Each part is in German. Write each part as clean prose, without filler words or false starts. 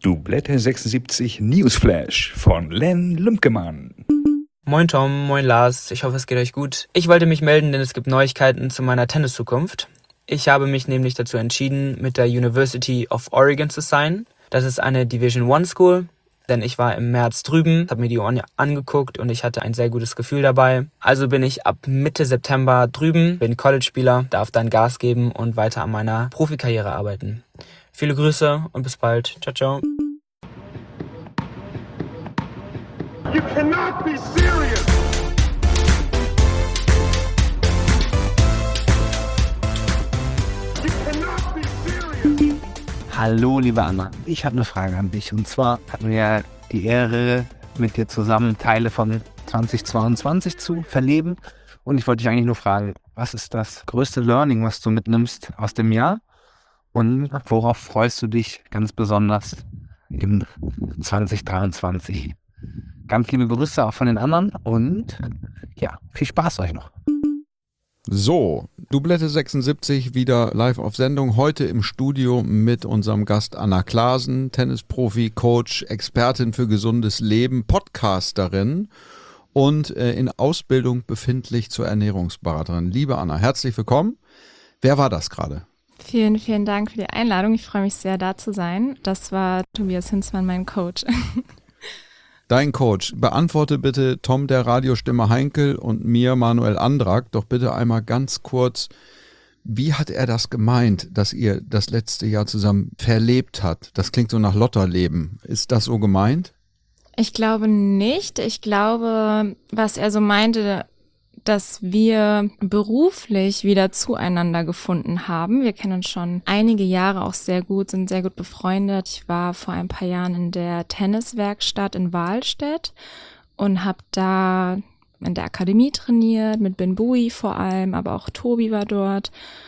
Doublette 76 Newsflash von Len Lümpkemann. Moin Tom, moin Lars, ich hoffe es geht euch gut. Ich wollte mich melden, denn es gibt Neuigkeiten zu meiner Tenniszukunft. Ich habe mich nämlich dazu entschieden, mit der University of Oregon zu signen. Das ist eine Division I School, denn ich war im März drüben, habe mir die Uni angeguckt und ich hatte ein sehr gutes Gefühl dabei. Also bin ich ab Mitte September drüben, bin College-Spieler, darf dann Gas geben und weiter an meiner Profikarriere arbeiten. Viele Grüße und bis bald. Ciao, ciao. You cannot be serious! You cannot be serious! Hallo, liebe Anna. Ich habe eine Frage an dich. Und zwar hatten wir ja die Ehre, mit dir zusammen Teile von 2022 zu verleben. Und ich wollte dich eigentlich nur fragen, was ist das größte Learning, was du mitnimmst aus dem Jahr? Und worauf freust du dich ganz besonders im 2023? Ganz liebe Grüße auch von den anderen und ja, viel Spaß euch noch. So, Doublette 76 wieder live auf Sendung. Heute im Studio mit unserem Gast Anna Klaasen, Tennisprofi, Coach, Expertin für gesundes Leben, Podcasterin und in Ausbildung befindlich zur Ernährungsberaterin. Liebe Anna, herzlich willkommen. Wer war das gerade? Vielen, vielen Dank für die Einladung. Ich freue mich sehr, da zu sein. Das war Tobias Hinzmann, mein Coach. Dein Coach, beantworte bitte Tom der Radiostimme Heinkel und mir Manuel Andrak doch bitte einmal ganz kurz, wie hat er das gemeint, dass ihr das letzte Jahr zusammen verlebt habt? Das klingt so nach Lotterleben. Ist das so gemeint? Ich glaube nicht. Ich glaube, was er so meinte, dass wir beruflich wieder zueinander gefunden haben. Wir kennen uns schon einige Jahre auch sehr gut, sind sehr gut befreundet. Ich war vor ein paar Jahren in der Tenniswerkstatt in Wahlstedt und habe da in der Akademie trainiert, mit Ben Bui vor allem, aber auch Tobi war dort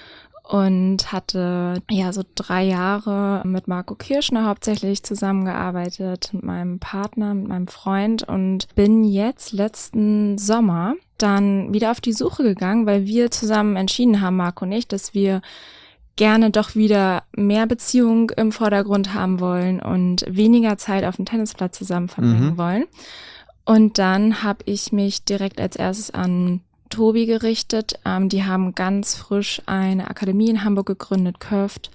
und hatte ja so 3 Jahre mit Marco Kirschner hauptsächlich zusammengearbeitet, mit meinem Partner, mit meinem Freund und bin jetzt letzten Sommer dann wieder auf die Suche gegangen, weil wir zusammen entschieden haben, Marco und ich, dass wir gerne doch wieder mehr Beziehung im Vordergrund haben wollen und weniger Zeit auf dem Tennisplatz zusammen verbringen wollen. Und dann habe ich mich direkt als erstes an Tobi gerichtet. Die haben ganz frisch eine Akademie in Hamburg gegründet, Curved.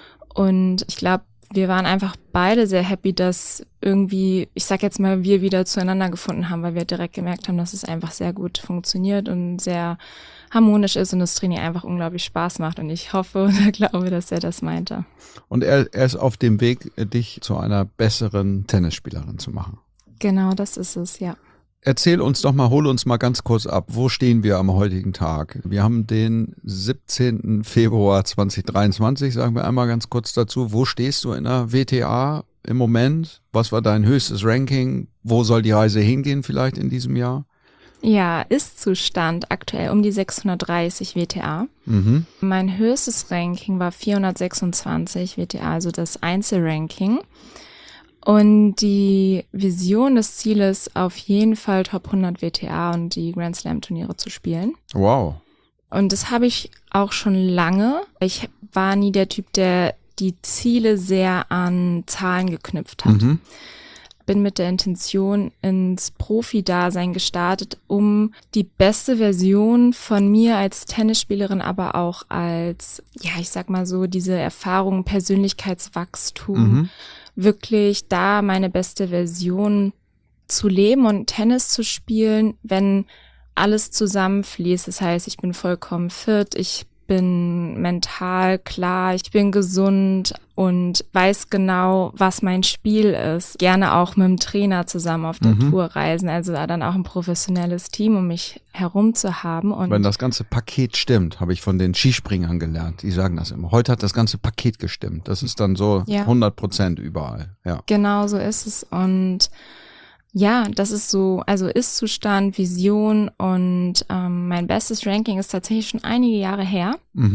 Und ich glaube, wir waren einfach beide sehr happy, dass irgendwie, ich sag jetzt mal, wir wieder zueinander gefunden haben, weil wir direkt gemerkt haben, dass es einfach sehr gut funktioniert und sehr harmonisch ist und das Training einfach unglaublich Spaß macht. Und ich hoffe oder glaube, dass er das meinte. Und er ist auf dem Weg, dich zu einer besseren Tennisspielerin zu machen. Genau, das ist es, ja. Erzähl uns doch mal, hol uns mal ganz kurz ab. Wo stehen wir am heutigen Tag? Wir haben den 17. Februar 2023, sagen wir einmal ganz kurz dazu. Wo stehst du in der WTA im Moment? Was war dein höchstes Ranking? Wo soll die Reise hingehen vielleicht in diesem Jahr? Ja, Ist-Zustand aktuell um die 630 WTA. Mein höchstes Ranking war 426 WTA, also das Einzelranking. Und die Vision des Zieles auf jeden Fall Top 100 WTA und die Grand Slam Turniere zu spielen. Wow. Und das habe ich auch schon lange. Ich war nie der Typ, der die Ziele sehr an Zahlen geknüpft hat. Bin mit der Intention ins Profi-Dasein gestartet, um die beste Version von mir als Tennisspielerin, aber auch als, ja, ich sag mal so, diese Erfahrung, Persönlichkeitswachstum, wirklich da meine beste Version zu leben und Tennis zu spielen, wenn alles zusammenfließt. Das heißt, ich bin vollkommen fit, ich bin mental klar, ich bin gesund und weiß genau, was mein Spiel ist. Gerne auch mit dem Trainer zusammen auf der Tour reisen, also dann auch ein professionelles Team, um mich herum zu haben. Und wenn das ganze Paket stimmt, habe ich von den Skispringern gelernt. Die sagen das immer. Heute hat das ganze Paket gestimmt. Das ist dann so 100% überall. Ja. Genau so ist es. Und ja, das ist so, also Ist-Zustand, Vision und mein bestes Ranking ist tatsächlich schon einige Jahre her.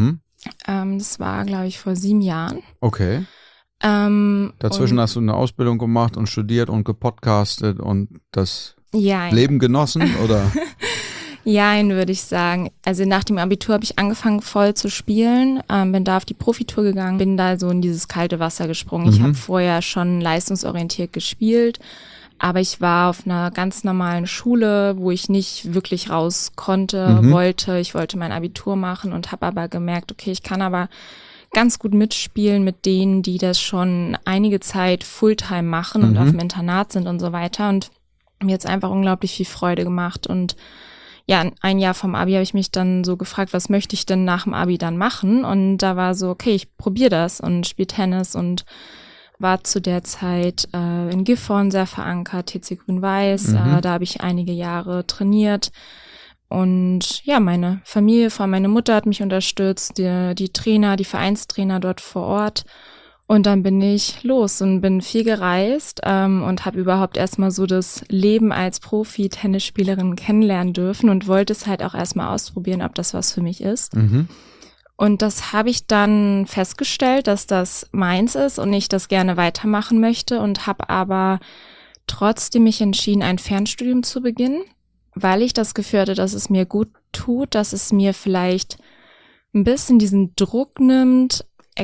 Das war, glaube ich, vor 7 Jahren. Okay. Dazwischen hast du eine Ausbildung gemacht und studiert und gepodcastet und das Leben genossen, oder? Jein, würde ich sagen. Also nach dem Abitur habe ich angefangen voll zu spielen, bin da auf die Profitour gegangen, bin da so in dieses kalte Wasser gesprungen. Ich habe vorher schon leistungsorientiert gespielt, aber ich war auf einer ganz normalen Schule, wo ich nicht wirklich raus konnte, wollte. Ich wollte mein Abitur machen und habe aber gemerkt, okay, ich kann aber ganz gut mitspielen mit denen, die das schon einige Zeit Fulltime machen und auf dem Internat sind und so weiter. Und mir hat's einfach unglaublich viel Freude gemacht. Und ja, ein Jahr vom Abi habe ich mich dann so gefragt, was möchte ich denn nach dem Abi dann machen? Und da war so, okay, ich probiere das und spiele Tennis und war zu der Zeit in Gifhorn sehr verankert, TC Grün-Weiß. Da habe ich einige Jahre trainiert. Und ja, meine Familie, vor allem meine Mutter hat mich unterstützt, die Trainer, die Vereinstrainer dort vor Ort. Und dann bin ich los und bin viel gereist und habe überhaupt erstmal so das Leben als Profi-Tennisspielerin kennenlernen dürfen und wollte es halt auch erstmal ausprobieren, ob das was für mich ist. Und das habe ich dann festgestellt, dass das meins ist und ich das gerne weitermachen möchte und habe aber trotzdem mich entschieden, ein Fernstudium zu beginnen, weil ich das Gefühl hatte, dass es mir gut tut, dass es mir vielleicht ein bisschen diesen Druck nimmt,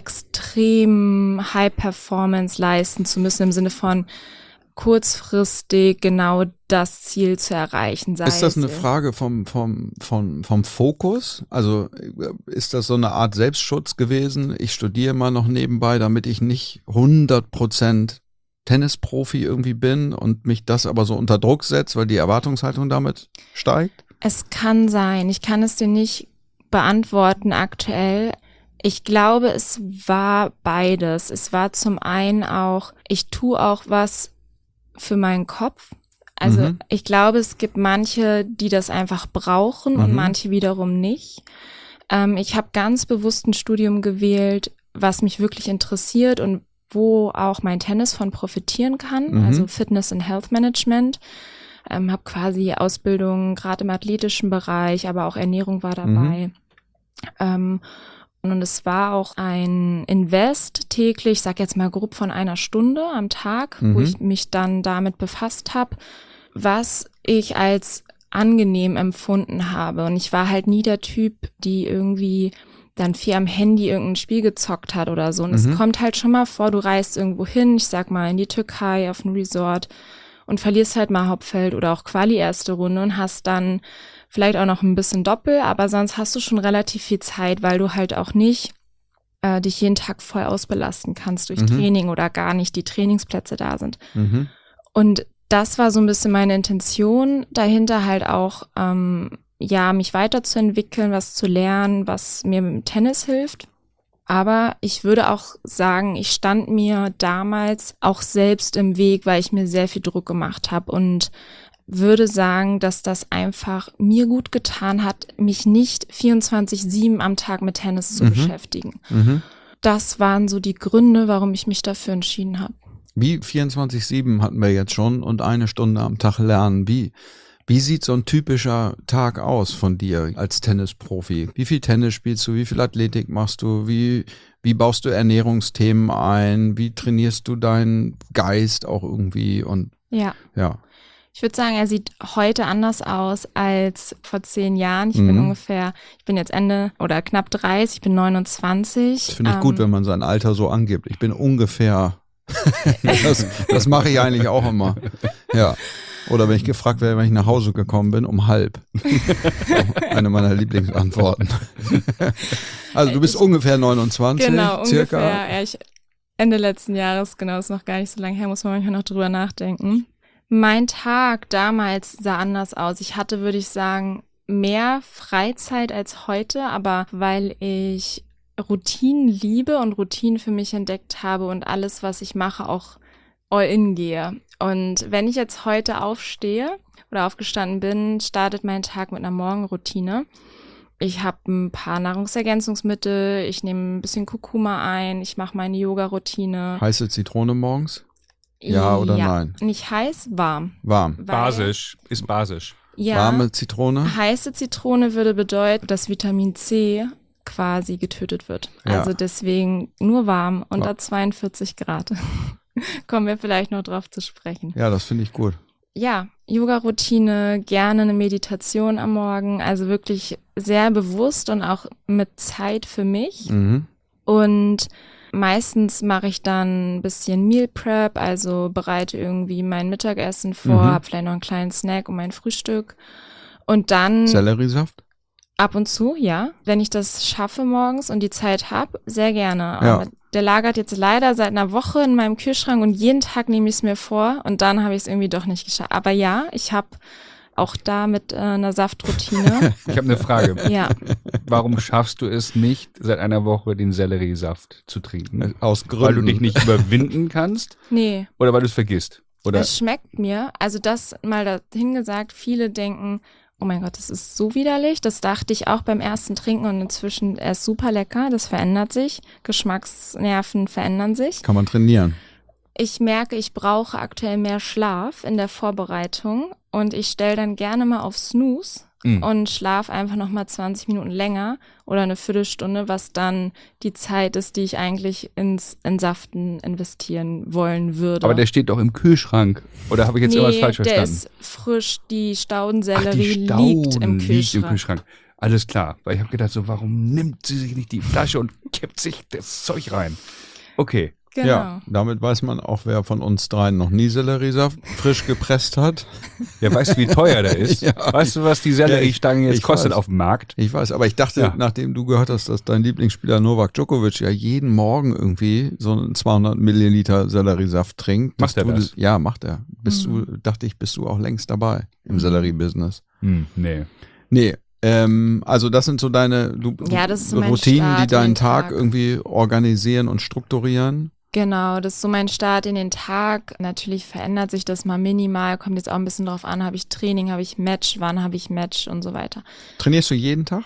extrem High Performance leisten zu müssen, im Sinne von kurzfristig genau das Ziel zu erreichen. Ist das eine Frage vom Fokus? Also ist das so eine Art Selbstschutz gewesen? Ich studiere mal noch nebenbei, damit ich nicht 100% Tennisprofi irgendwie bin und mich das aber so unter Druck setzt, weil die Erwartungshaltung damit steigt? Es kann sein. Ich kann es dir nicht beantworten aktuell. Ich glaube, es war beides. Es war zum einen auch, ich tue auch was für meinen Kopf. Also ich glaube, es gibt manche, die das einfach brauchen und manche wiederum nicht. Ich habe ganz bewusst ein Studium gewählt, was mich wirklich interessiert und wo auch mein Tennis von profitieren kann, also Fitness and Health Management. Habe quasi Ausbildung gerade im athletischen Bereich, aber auch Ernährung war dabei. Und es war auch ein Invest täglich, ich sag jetzt mal grob von 1 Stunde am Tag, wo ich mich dann damit befasst habe, was ich als angenehm empfunden habe. Und ich war halt nie der Typ, die irgendwie dann viel am Handy irgendein Spiel gezockt hat oder so. Und es kommt halt schon mal vor, du reist irgendwo hin, ich sag mal in die Türkei auf ein Resort und verlierst halt mal Hauptfeld oder auch Quali erste Runde und hast dann vielleicht auch noch ein bisschen Doppel, aber sonst hast du schon relativ viel Zeit, weil du halt auch nicht dich jeden Tag voll ausbelasten kannst durch Training oder gar nicht die Trainingsplätze da sind. Und das war so ein bisschen meine Intention dahinter, halt auch mich weiterzuentwickeln, was zu lernen, was mir mit dem Tennis hilft. Aber ich würde auch sagen, ich stand mir damals auch selbst im Weg, weil ich mir sehr viel Druck gemacht habe und würde sagen, dass das einfach mir gut getan hat, mich nicht 24/7 am Tag mit Tennis zu beschäftigen. Das waren so die Gründe, warum ich mich dafür entschieden habe. Wie 24/7 hatten wir jetzt schon und 1 Stunde am Tag lernen. Wie sieht so ein typischer Tag aus von dir als Tennisprofi? Wie viel Tennis spielst du? Wie viel Athletik machst du? Wie baust du Ernährungsthemen ein? Wie trainierst du deinen Geist auch irgendwie? Und ja. Ich würde sagen, er sieht heute anders aus als vor 10 Jahren. Ich bin jetzt Ende oder knapp 30, ich bin 29. Das finde ich gut, wenn man sein Alter so angibt. Ich bin ungefähr, das mache ich eigentlich auch immer. Ja. Oder wenn ich gefragt werde, wenn ich nach Hause gekommen bin, um 12:30. Eine meiner Lieblingsantworten. Also du bist ungefähr 29, genau, circa. Ungefähr. Ja, Ende letzten Jahres, genau, ist noch gar nicht so lange her, muss man manchmal noch drüber nachdenken. Mein Tag damals sah anders aus. Ich hatte, würde ich sagen, mehr Freizeit als heute, aber weil ich Routinen liebe und Routinen für mich entdeckt habe und alles, was ich mache, auch all in gehe. Und wenn ich jetzt heute aufstehe oder aufgestanden bin, startet mein Tag mit einer Morgenroutine. Ich habe ein paar Nahrungsergänzungsmittel, ich nehme ein bisschen Kurkuma ein, ich mache meine Yoga-Routine. Heiße Zitrone morgens? Ja oder nein? Nicht heiß, warm. Warm. Basisch, ist basisch. Ja, warme Zitrone? Heiße Zitrone würde bedeuten, dass Vitamin C quasi getötet wird. Ja. Also deswegen nur warm, unter 42 Grad. Kommen wir vielleicht noch drauf zu sprechen. Ja, das finde ich gut. Ja, Yoga-Routine, gerne eine Meditation am Morgen, also wirklich sehr bewusst und auch mit Zeit für mich. Mhm. Und meistens mache ich dann ein bisschen Meal Prep, also bereite irgendwie mein Mittagessen vor, habe vielleicht noch einen kleinen Snack und mein Frühstück. Und dann Selleriesaft? ab und zu, ja, wenn ich das schaffe morgens und die Zeit habe, sehr gerne. Ja. Aber der lagert jetzt leider seit einer Woche in meinem Kühlschrank und jeden Tag nehme ich es mir vor und dann habe ich es irgendwie doch nicht geschafft. Aber ja, ich habe auch da mit einer Saftroutine. Ich habe eine Frage. Ja, Warum schaffst du es nicht, seit einer Woche den Selleriesaft zu trinken? Aus Gründen. Weil du dich nicht überwinden kannst nee. oder weil du es vergisst? Oder? Es schmeckt mir, also das mal dahin gesagt, viele denken, oh mein Gott, das ist so widerlich. Das dachte ich auch beim ersten Trinken und inzwischen, er ist super lecker, das verändert sich. Geschmacksnerven verändern sich. Kann man trainieren. Ich merke, ich brauche aktuell mehr Schlaf in der Vorbereitung und ich stelle dann gerne mal auf Snooze und schlafe einfach nochmal 20 Minuten länger oder eine Viertelstunde, was dann die Zeit ist, die ich eigentlich ins Entsaften investieren wollen würde. Aber der steht doch im Kühlschrank. Oder habe ich jetzt irgendwas falsch der verstanden? ist frisch, die Ach, Staudensellerie die Stauden liegt im Kühlschrank. Alles klar. Weil ich habe gedacht, so, warum nimmt sie sich nicht die Flasche und kippt sich das Zeug rein? Okay. Genau. Ja, damit weiß man auch, wer von uns dreien noch nie Selleriesaft frisch gepresst hat. Ja, weißt du, wie teuer der ist? Ja. Weißt du, was die Selleriestange jetzt ich kostet weiß. auf dem Markt? Ich weiß, aber ich dachte, Ja. nachdem du gehört hast, dass dein Lieblingsspieler Novak Djokovic ja jeden Morgen irgendwie so einen 200 Milliliter Selleriesaft trinkt. Macht er das? Ja, macht er. Bist du auch längst dabei im Sellerie-Business. Nee. Nee, also das sind so deine Ja, das ist so mein Routinen, Start die in deinen den Tag Tag. irgendwie organisieren und strukturieren. Genau, das ist so mein Start in den Tag. Natürlich verändert sich das mal minimal, kommt jetzt auch ein bisschen drauf an, habe ich Training, habe ich Match, wann habe ich Match und so weiter. Trainierst du jeden Tag?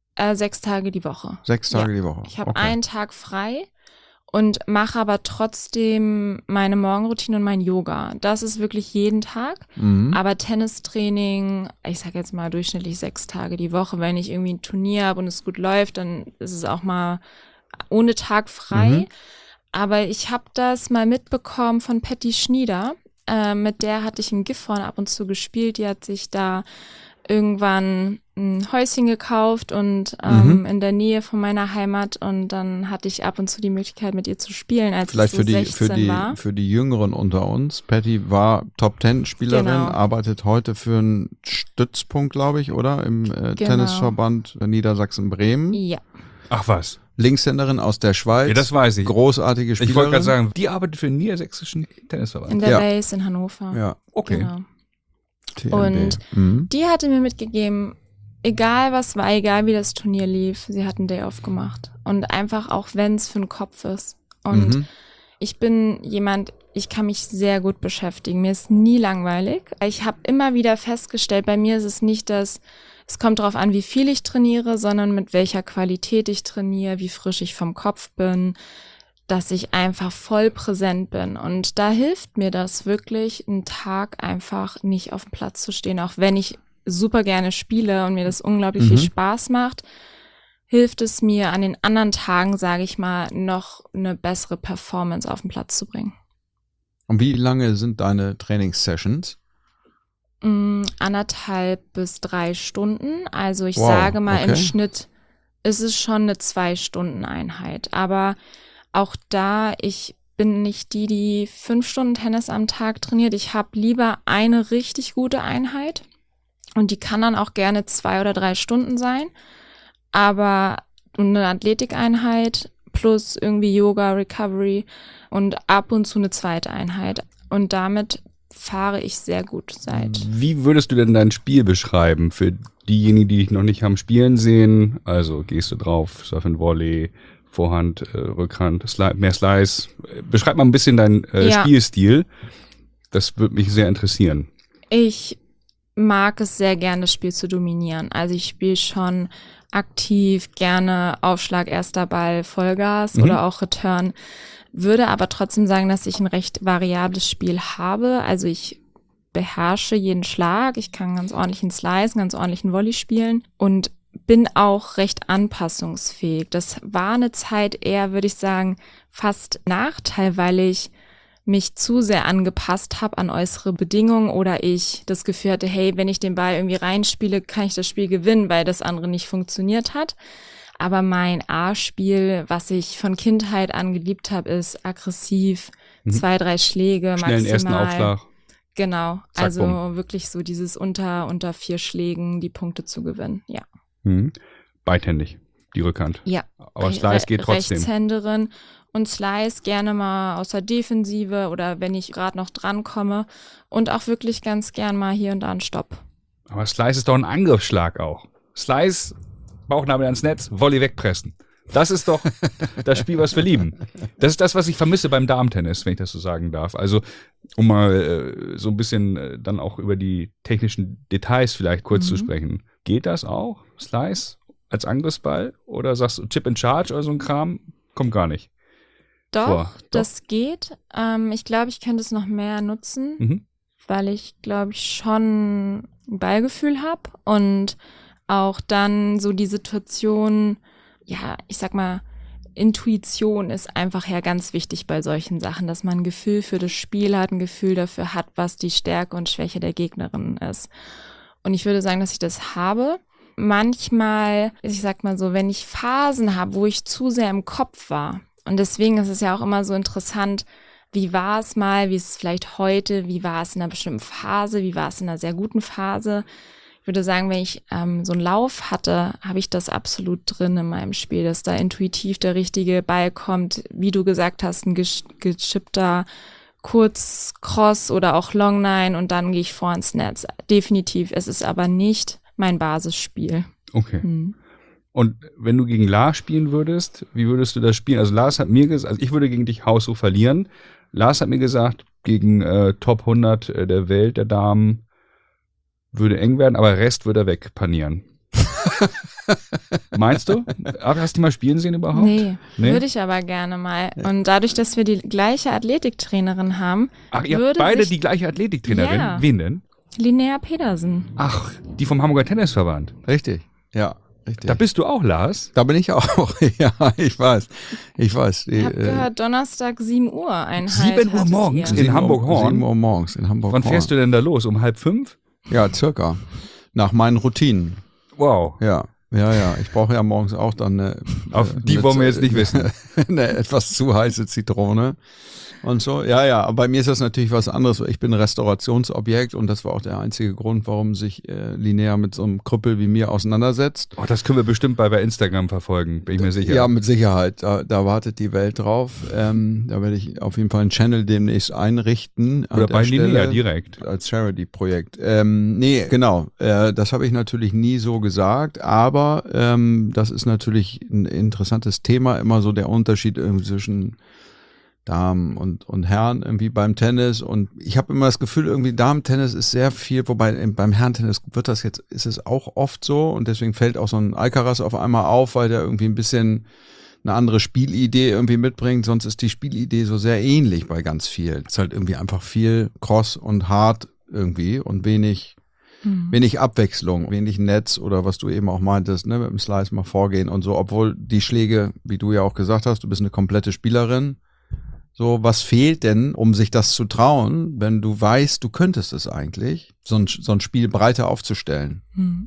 6 Tage die Woche. 6 Tage die Woche. Ich habe Okay. einen Tag frei und mache aber trotzdem meine Morgenroutine und mein Yoga. Das ist wirklich jeden Tag. Mhm. Aber Tennistraining, ich sage jetzt mal durchschnittlich 6 Tage die Woche. Wenn ich irgendwie ein Turnier habe und es gut läuft, dann ist es auch mal ohne Tag frei. Mhm. Aber ich habe das mal mitbekommen von Patty Schnieder. Mit der hatte ich in Gifhorn ab und zu gespielt. Die hat sich da irgendwann ein Häuschen gekauft und in der Nähe von meiner Heimat. Und dann hatte ich ab und zu die Möglichkeit, mit ihr zu spielen, als Vielleicht ich so 16 war. für die Jüngeren unter uns. Patty war Top-10-Spielerin, Genau. arbeitet heute für einen Stützpunkt, glaube ich, oder? Im Tennisverband Niedersachsen-Bremen. Ja, Ach was. Linkshänderin aus der Schweiz. Ja, das weiß ich. Großartige Spielerin. Ich wollte gerade sagen, die arbeitet für den Niedersächsischen Tennisverband. in der Ja. Base in Hannover. Ja, Okay. Genau. TNB. Und Mhm. die hatte mir mitgegeben, egal was war, egal wie das Turnier lief, sie hat einen Day off gemacht. Und einfach auch, wenn es für den Kopf ist. Und Mhm. ich bin jemand, ich kann mich sehr gut beschäftigen. Mir ist nie langweilig. Ich habe immer wieder festgestellt, bei mir ist es nicht das, es kommt darauf an, wie viel ich trainiere, sondern mit welcher Qualität ich trainiere, wie frisch ich vom Kopf bin, dass ich einfach voll präsent bin. Und da hilft mir das wirklich, einen Tag einfach nicht auf dem Platz zu stehen, auch wenn ich super gerne spiele und mir das unglaublich viel Spaß macht, hilft es mir an den anderen Tagen, sage ich mal, noch eine bessere Performance auf den Platz zu bringen. Und wie lange sind deine Trainingssessions? 1,5 bis 3 Stunden. Also ich Wow, sage mal, im okay. Schnitt ist es schon eine 2-Stunden-Einheit. Aber auch da, ich bin nicht die 5 Stunden Tennis am Tag trainiert. Ich habe lieber eine richtig gute Einheit. Und die kann dann auch gerne 2 oder 3 Stunden sein. Aber eine Athletikeinheit plus irgendwie Yoga, Recovery und ab und zu eine zweite Einheit. Und damit fahre ich sehr gut seit. Wie würdest du denn dein Spiel beschreiben für diejenigen, die dich noch nicht haben spielen sehen? Also gehst du drauf, Surf and Volley, Vorhand, Rückhand, mehr Slice. Beschreib mal ein bisschen deinen Ja. Spielstil. Das würde mich sehr interessieren. Ich mag es sehr gerne, das Spiel zu dominieren. Also ich spiele schon aktiv, gerne Aufschlag, erster Ball, Vollgas oder auch Return. Würde aber trotzdem sagen, dass ich ein recht variables Spiel habe. Also ich beherrsche jeden Schlag. Ich kann ganz ordentlichen Slice, ganz ordentlichen Volley spielen und bin auch recht anpassungsfähig. Das war eine Zeit eher, würde ich sagen, fast Nachteil, weil ich mich zu sehr angepasst habe an äußere Bedingungen oder ich das Gefühl hatte, hey, wenn ich den Ball irgendwie reinspiele, kann ich das Spiel gewinnen, weil das andere nicht funktioniert hat. Aber mein A-Spiel, was ich von Kindheit an geliebt habe, ist aggressiv, 2, 3 Schläge Schnellen maximal. ersten Aufschlag. Genau, Zack, also bumm. wirklich so dieses unter 4 Schlägen die Punkte zu gewinnen, ja. Beidhändig, die Rückhand. Ja. Aber Slice geht trotzdem. Rechtshänderin und Slice gerne mal aus der Defensive oder wenn ich gerade noch drankomme und auch wirklich ganz gern mal hier und da einen Stopp. Aber Slice ist doch ein Angriffsschlag auch. Slice, Bauchnabel ans Netz, Volley wegpressen. Das ist doch das Spiel, was wir lieben. Das ist das, was ich vermisse beim Damentennis, wenn ich das so sagen darf. Also, um mal so ein bisschen dann auch über die technischen Details vielleicht kurz zu sprechen. Geht das auch, Slice, als Angriffsball? Oder sagst du Chip and Charge oder so ein Kram? Kommt gar nicht. Doch, das geht. Ich glaube, ich könnte es noch mehr nutzen, weil ich, glaube ich, schon ein Ballgefühl habe und auch dann so die Situation, ja, ich sag mal, Intuition ist einfach ja ganz wichtig bei solchen Sachen, dass man ein Gefühl für das Spiel hat, ein Gefühl dafür hat, was die Stärke und Schwäche der Gegnerin ist. Und ich würde sagen, dass ich das habe. Manchmal, ich sag mal so, wenn ich Phasen habe, wo ich zu sehr im Kopf war, und deswegen ist es ja auch immer so interessant, wie war es mal, wie ist es vielleicht heute, wie war es in einer bestimmten Phase, wie war es in einer sehr guten Phase. Ich würde sagen, wenn ich so einen Lauf hatte, habe ich das absolut drin in meinem Spiel, dass da intuitiv der richtige Ball kommt, wie du gesagt hast, ein gechippter Kurz Cross oder auch Long Nine und dann gehe ich vor ins Netz. Definitiv, es ist aber nicht mein Basisspiel. Okay. Und wenn du gegen Lars spielen würdest, wie würdest du das spielen? Also Lars hat mir gesagt, also ich würde gegen dich haushoch verlieren. Lars hat mir gesagt, gegen Top 100 der Welt, der Damen, würde eng werden, aber Rest würde er wegpanieren. Meinst du? Hast du mal spielen sehen überhaupt? Nee, würde ich aber gerne mal. Und dadurch, dass wir die gleiche Athletiktrainerin haben, Ach, ihr habt beide die gleiche Athletiktrainerin? Ja. Wen denn? Linnea Pedersen. Ach, die vom Hamburger Tennisverband. Richtig, ja. Richtig. Da bist du auch, Lars? Da bin ich auch. Ja, ich weiß. Ich habe gehört, Donnerstag 7 Uhr Einheit. 7 Uhr morgens in Hamburg-Horn? 7 Uhr morgens in Hamburg-Horn. Wann fährst du denn da los? Um 4:30? Ja, circa. Nach meinen Routinen. Wow. Ja. Ich brauche ja morgens auch dann Auf die wollen wir jetzt nicht wissen. Eine etwas zu heiße Zitrone und so. Ja, aber bei mir ist das natürlich was anderes. Ich bin ein Restaurationsobjekt und das war auch der einzige Grund, warum sich Linnea mit so einem Krüppel wie mir auseinandersetzt. Oh, das können wir bestimmt bei Instagram verfolgen, bin ich mir sicher. Ja, mit Sicherheit. Da wartet die Welt drauf. Da werde ich auf jeden Fall einen Channel demnächst einrichten. Oder bei Linnea direkt. Als Charity-Projekt. Nee, genau. Das habe ich natürlich nie so gesagt, aber das ist natürlich ein interessantes Thema, immer so der Unterschied zwischen Damen und Herren irgendwie beim Tennis. Und ich habe immer das Gefühl, irgendwie Damen-Tennis ist sehr viel, wobei beim Herren-Tennis ist es auch oft so und deswegen fällt auch so ein Alcaraz auf einmal auf, weil der irgendwie ein bisschen eine andere Spielidee irgendwie mitbringt. Sonst ist die Spielidee so sehr ähnlich bei ganz vielen. Es ist halt irgendwie einfach viel Cross und Hard irgendwie und wenig Abwechslung, wenig Netz oder was du eben auch meintest, ne, mit dem Slice mal vorgehen und so, obwohl die Schläge, wie du ja auch gesagt hast, du bist eine komplette Spielerin. So, was fehlt denn, um sich das zu trauen, wenn du weißt, du könntest es eigentlich, so ein Spiel breiter aufzustellen?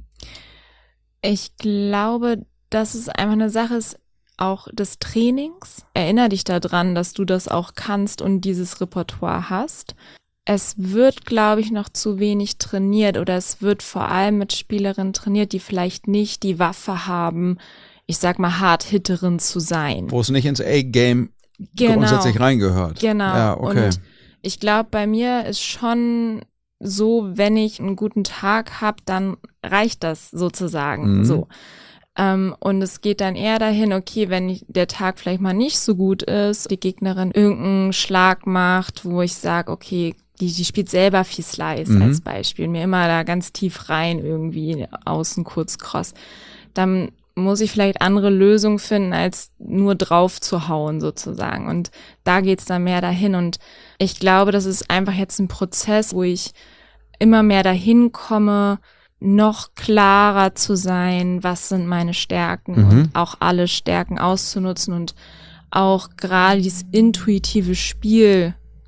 Ich glaube, dass es einfach eine Sache ist, auch des Trainings. Erinner dich daran, dass du das auch kannst und dieses Repertoire hast. Es wird, glaube ich, noch zu wenig trainiert oder es wird vor allem mit Spielerinnen trainiert, die vielleicht nicht die Waffe haben, ich sag mal, Hard-Hitterin zu sein. Wo es nicht ins A-Game grundsätzlich reingehört. Genau. Ja, okay. Und ich glaube, bei mir ist schon so, wenn ich einen guten Tag habe, dann reicht das sozusagen so. Und es geht dann eher dahin, okay, wenn der Tag vielleicht mal nicht so gut ist, die Gegnerin irgendeinen Schlag macht, wo ich sage, okay, die spielt selber viel Slice als Beispiel, mir immer da ganz tief rein irgendwie außen kurz Cross, dann muss ich vielleicht andere Lösungen finden, als nur drauf zu hauen sozusagen. Und da geht's dann mehr dahin. Und ich glaube, das ist einfach jetzt ein Prozess, wo ich immer mehr dahin komme, noch klarer zu sein, was sind meine Stärken und auch alle Stärken auszunutzen und auch gerade dieses intuitive Spiel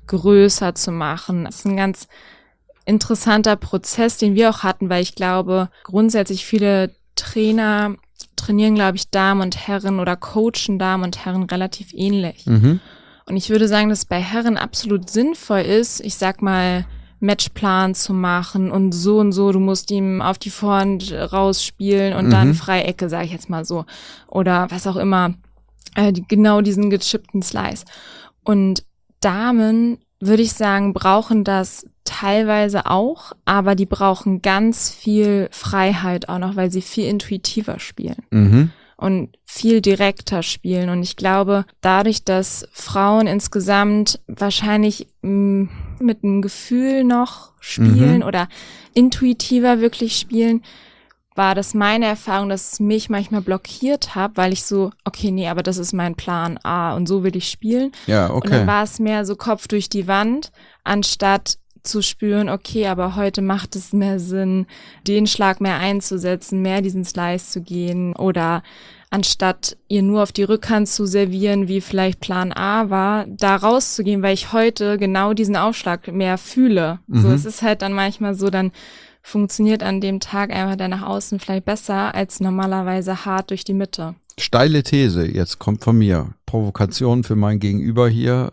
größer zu machen. Das ist ein ganz interessanter Prozess, den wir auch hatten, weil ich glaube, grundsätzlich viele Trainer trainieren, glaube ich, Damen und Herren oder coachen Damen und Herren relativ ähnlich. Mhm. Und ich würde sagen, dass es bei Herren absolut sinnvoll ist, ich sag mal, Matchplan zu machen und so, du musst ihm auf die Vorhand rausspielen und dann freie Ecke, sage ich jetzt mal so. Oder was auch immer, genau diesen gechippten Slice. Und Damen, würde ich sagen, brauchen das teilweise auch, aber die brauchen ganz viel Freiheit auch noch, weil sie viel intuitiver spielen. Mhm. Und viel direkter spielen. Und ich glaube, dadurch, dass Frauen insgesamt wahrscheinlich mit einem Gefühl noch spielen oder intuitiver wirklich spielen, war das meine Erfahrung, dass es mich manchmal blockiert hat, weil ich so, okay, nee, aber das ist mein Plan A und so will ich spielen. Ja, Und dann okay. war es mehr so Kopf durch die Wand, anstatt zu spüren, okay, aber heute macht es mehr Sinn, den Schlag mehr einzusetzen, mehr diesen Slice zu gehen oder anstatt ihr nur auf die Rückhand zu servieren, wie vielleicht Plan A war, da rauszugehen, weil ich heute genau diesen Aufschlag mehr fühle. So, es ist halt dann manchmal so, dann funktioniert an dem Tag einfach der nach außen vielleicht besser als normalerweise hart durch die Mitte. Steile These, jetzt kommt von mir. Provokation für mein Gegenüber hier.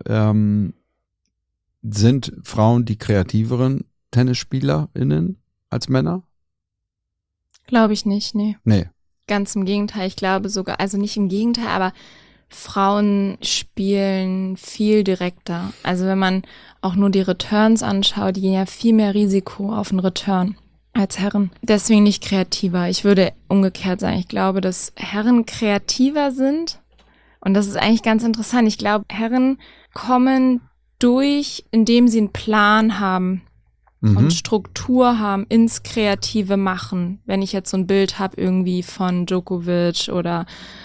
Sind Frauen die kreativeren TennisspielerInnen als Männer? Glaube ich nicht, nee. Nee. Ganz im Gegenteil, ich glaube sogar, also nicht im Gegenteil, aber Frauen spielen viel direkter. Also wenn man auch nur die Returns anschaut, die gehen ja viel mehr Risiko auf den Return als Herren. Deswegen nicht kreativer. Ich würde umgekehrt sagen, ich glaube, dass Herren kreativer sind. Und das ist eigentlich ganz interessant. Ich glaube, Herren kommen durch, indem sie einen Plan haben und Struktur haben, ins kreative Machen. Wenn ich jetzt so ein Bild habe irgendwie von Djokovic oder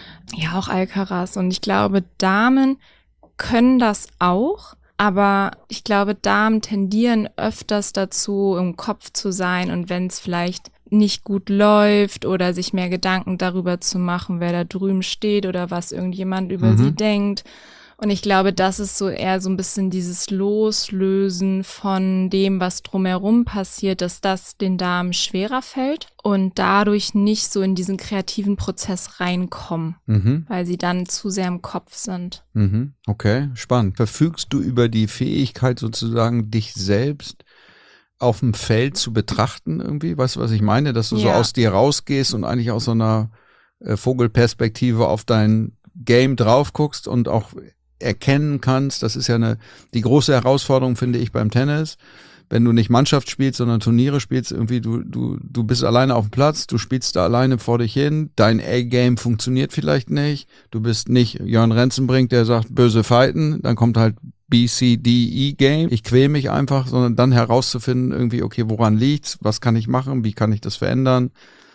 ja auch Alcaraz. Und ich glaube, Damen können das auch, aber ich glaube, Damen tendieren öfters dazu, im Kopf zu sein und wenn es vielleicht nicht gut läuft oder sich mehr Gedanken darüber zu machen, wer da drüben steht oder was irgendjemand über sie denkt. Und ich glaube, das ist so eher so ein bisschen dieses Loslösen von dem, was drumherum passiert, dass das den Damen schwerer fällt und dadurch nicht so in diesen kreativen Prozess reinkommen, weil sie dann zu sehr im Kopf sind. Okay, spannend. Verfügst du über die Fähigkeit sozusagen, dich selbst auf dem Feld zu betrachten irgendwie? Weißt du, was ich meine? Dass du so aus dir rausgehst und eigentlich aus so einer Vogelperspektive auf dein Game drauf guckst und auch erkennen kannst, das ist ja die große Herausforderung, finde ich, beim Tennis, wenn du nicht Mannschaft spielst, sondern Turniere spielst, irgendwie du bist alleine auf dem Platz, du spielst da alleine vor dich hin, dein A-Game funktioniert vielleicht nicht, du bist nicht Jörn Renzenbrink, der sagt, böse fighten, dann kommt halt B, C, D, E-Game, ich quäl mich einfach, sondern dann herauszufinden, irgendwie, okay, woran liegt's, was kann ich machen, wie kann ich das verändern,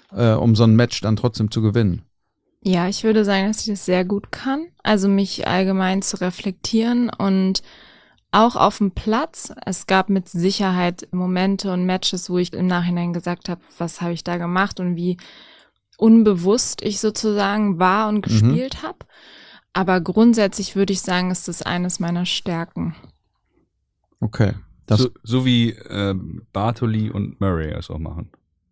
um so ein Match dann trotzdem zu gewinnen. Ja, ich würde sagen, dass ich das sehr gut kann. Also mich allgemein zu reflektieren und auch auf dem Platz. Es gab mit Sicherheit Momente und Matches, wo ich im Nachhinein gesagt habe, was habe ich da gemacht und wie unbewusst ich sozusagen war und gespielt habe. Aber grundsätzlich würde ich sagen, ist das eines meiner Stärken. Okay. So wie Bartoli und Murray es auch machen.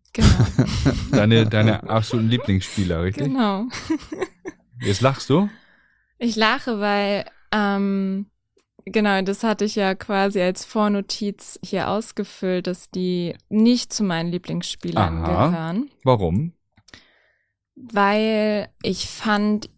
Genau. Deine absoluten Lieblingsspieler, richtig? Genau. Jetzt lachst du? Ich lache, weil, genau, das hatte ich ja quasi als Vornotiz hier ausgefüllt, dass die nicht zu meinen Lieblingsspielern gehören. Warum? Weil ich fand,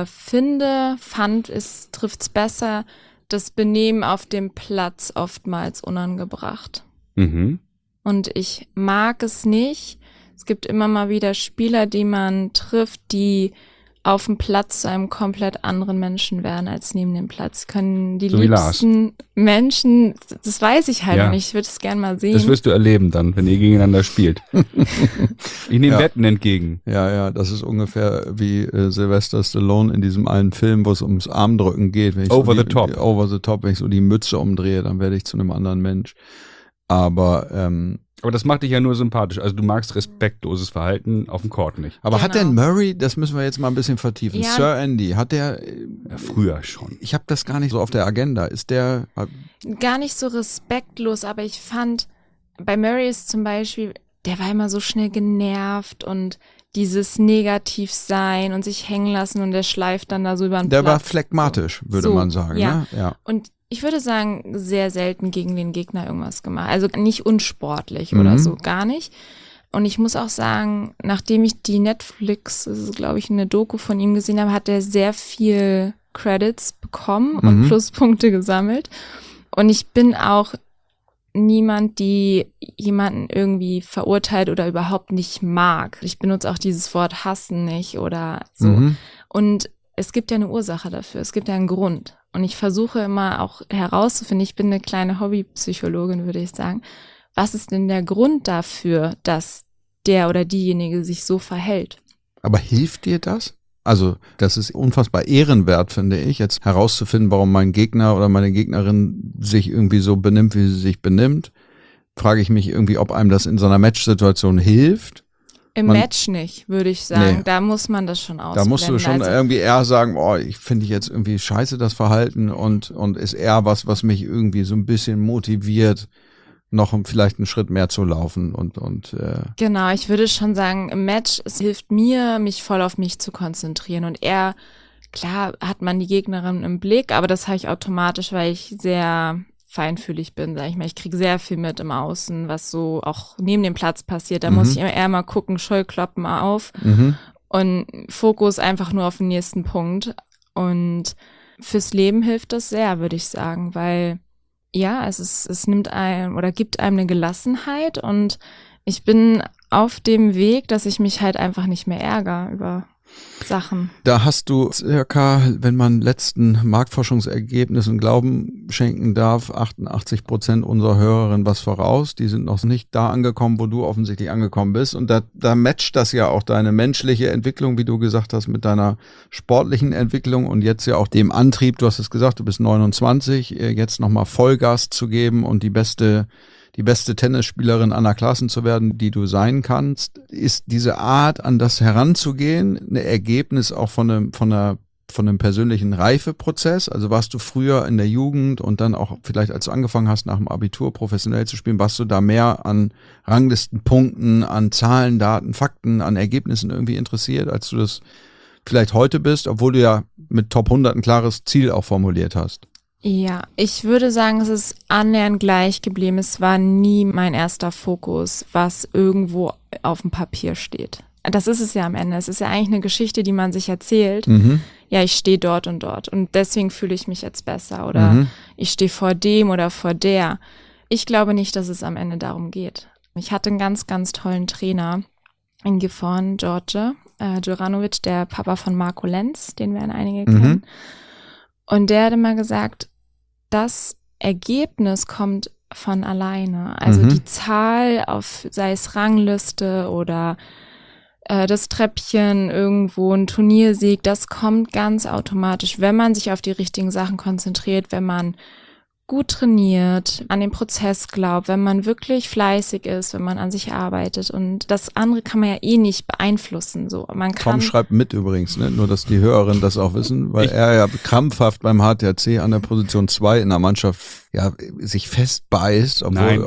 es trifft's besser, das Benehmen auf dem Platz oftmals unangebracht. Und ich mag es nicht. Es gibt immer mal wieder Spieler, die man trifft, die auf dem Platz zu einem komplett anderen Menschen werden als neben dem Platz. Können die so liebsten Menschen, das weiß ich halt noch nicht, ich würde es gerne mal sehen. Das wirst du erleben dann, wenn ihr gegeneinander spielt. Ich nehme Wetten entgegen. Ja, das ist ungefähr wie Sylvester Stallone in diesem einen Film, wo es ums Armdrücken geht. Wenn ich Over the Top, wenn ich so die Mütze umdrehe, dann werde ich zu einem anderen Mensch. Aber Aber das macht dich ja nur sympathisch. Also du magst respektloses Verhalten auf dem Court nicht. Aber hat Genau. denn Murray, das müssen wir jetzt mal ein bisschen vertiefen, Ja. Sir Andy, hat der, Ja, früher schon. ich habe das gar nicht so auf der Agenda, ist der, Gar nicht so respektlos, aber ich fand, bei Murray ist zum Beispiel, der war immer so schnell genervt und dieses Negativsein und sich hängen lassen und der schleift dann da so über den der Platz. war phlegmatisch, würde So, man sagen, ja. ne? Ja. Und ich würde sagen, sehr selten gegen den Gegner irgendwas gemacht. Also nicht unsportlich oder so, gar nicht. Und ich muss auch sagen, nachdem ich die Netflix, das ist glaube ich eine Doku von ihm gesehen habe, hat er sehr viel Credits bekommen und Pluspunkte gesammelt. Und ich bin auch niemand, die jemanden irgendwie verurteilt oder überhaupt nicht mag. Ich benutze auch dieses Wort hassen nicht oder so. Und es gibt ja eine Ursache dafür, es gibt ja einen Grund. Und ich versuche immer auch herauszufinden, ich bin eine kleine Hobbypsychologin, würde ich sagen, was ist denn der Grund dafür, dass der oder diejenige sich so verhält? Aber hilft dir das? Also das ist unfassbar ehrenwert, finde ich, jetzt herauszufinden, warum mein Gegner oder meine Gegnerin sich irgendwie so benimmt, wie sie sich benimmt. Frage ich mich irgendwie, ob einem das in so einer Matchsituation hilft. Im Match nicht, würde ich sagen. Nee. Da muss man das schon ausblenden. Da musst du schon Also, irgendwie eher sagen, oh, ich finde jetzt irgendwie scheiße das Verhalten und ist eher was mich irgendwie so ein bisschen motiviert, noch vielleicht einen Schritt mehr zu laufen und genau, ich würde schon sagen, im Match, es hilft mir, mich voll auf mich zu konzentrieren. Und klar hat man die Gegnerin im Blick, aber das habe ich automatisch, weil ich sehr feinfühlig bin, sag ich mal. Ich kriege sehr viel mit im Außen, was so auch neben dem Platz passiert. Da muss ich eher mal gucken, Scheuklappen mal auf und Fokus einfach nur auf den nächsten Punkt. Und fürs Leben hilft das sehr, würde ich sagen, weil ja, es nimmt einem oder gibt einem eine Gelassenheit und ich bin auf dem Weg, dass ich mich halt einfach nicht mehr ärgere über Sachen. da hast du circa, wenn man letzten Marktforschungsergebnissen Glauben schenken darf, 88% unserer Hörerinnen was voraus. Die sind noch nicht da angekommen, wo du offensichtlich angekommen bist. Und da matcht das ja auch deine menschliche Entwicklung, wie du gesagt hast, mit deiner sportlichen Entwicklung und jetzt ja auch dem Antrieb, du hast es gesagt, du bist 29, jetzt nochmal Vollgas zu geben und die beste Tennisspielerin aller Klassen zu werden, die du sein kannst. Ist diese Art, an das heranzugehen, ein Ergebnis auch von einem persönlichen Reifeprozess? Also warst du früher in der Jugend und dann auch vielleicht, als du angefangen hast, nach dem Abitur professionell zu spielen, warst du da mehr an Ranglistenpunkten, an Zahlen, Daten, Fakten, an Ergebnissen irgendwie interessiert, als du das vielleicht heute bist, obwohl du ja mit Top 100 ein klares Ziel auch formuliert hast? Ja, ich würde sagen, es ist annähernd gleich geblieben. Es war nie mein erster Fokus, was irgendwo auf dem Papier steht. Das ist es ja am Ende. Es ist ja eigentlich eine Geschichte, die man sich erzählt. Ja, ich stehe dort und deswegen fühle ich mich jetzt besser oder ich stehe vor dem oder vor der. Ich glaube nicht, dass es am Ende darum geht. Ich hatte einen ganz, ganz tollen Trainer in Gifhorn, George Djuranovic, der Papa von Marco Lenz, den werden einige kennen. Und der hat immer gesagt, das Ergebnis kommt von alleine. Also die Zahl sei es Rangliste oder das Treppchen irgendwo, ein Turniersieg, das kommt ganz automatisch, wenn man sich auf die richtigen Sachen konzentriert, wenn man gut trainiert, an den Prozess glaubt, wenn man wirklich fleißig ist, wenn man an sich arbeitet. Und das andere kann man ja eh nicht beeinflussen. So, man kann. Tom schreibt mit übrigens, ne? Nur dass die Hörerinnen das auch wissen, weil er ja krampfhaft beim HTRC an der Position 2 in der Mannschaft ja sich festbeißt,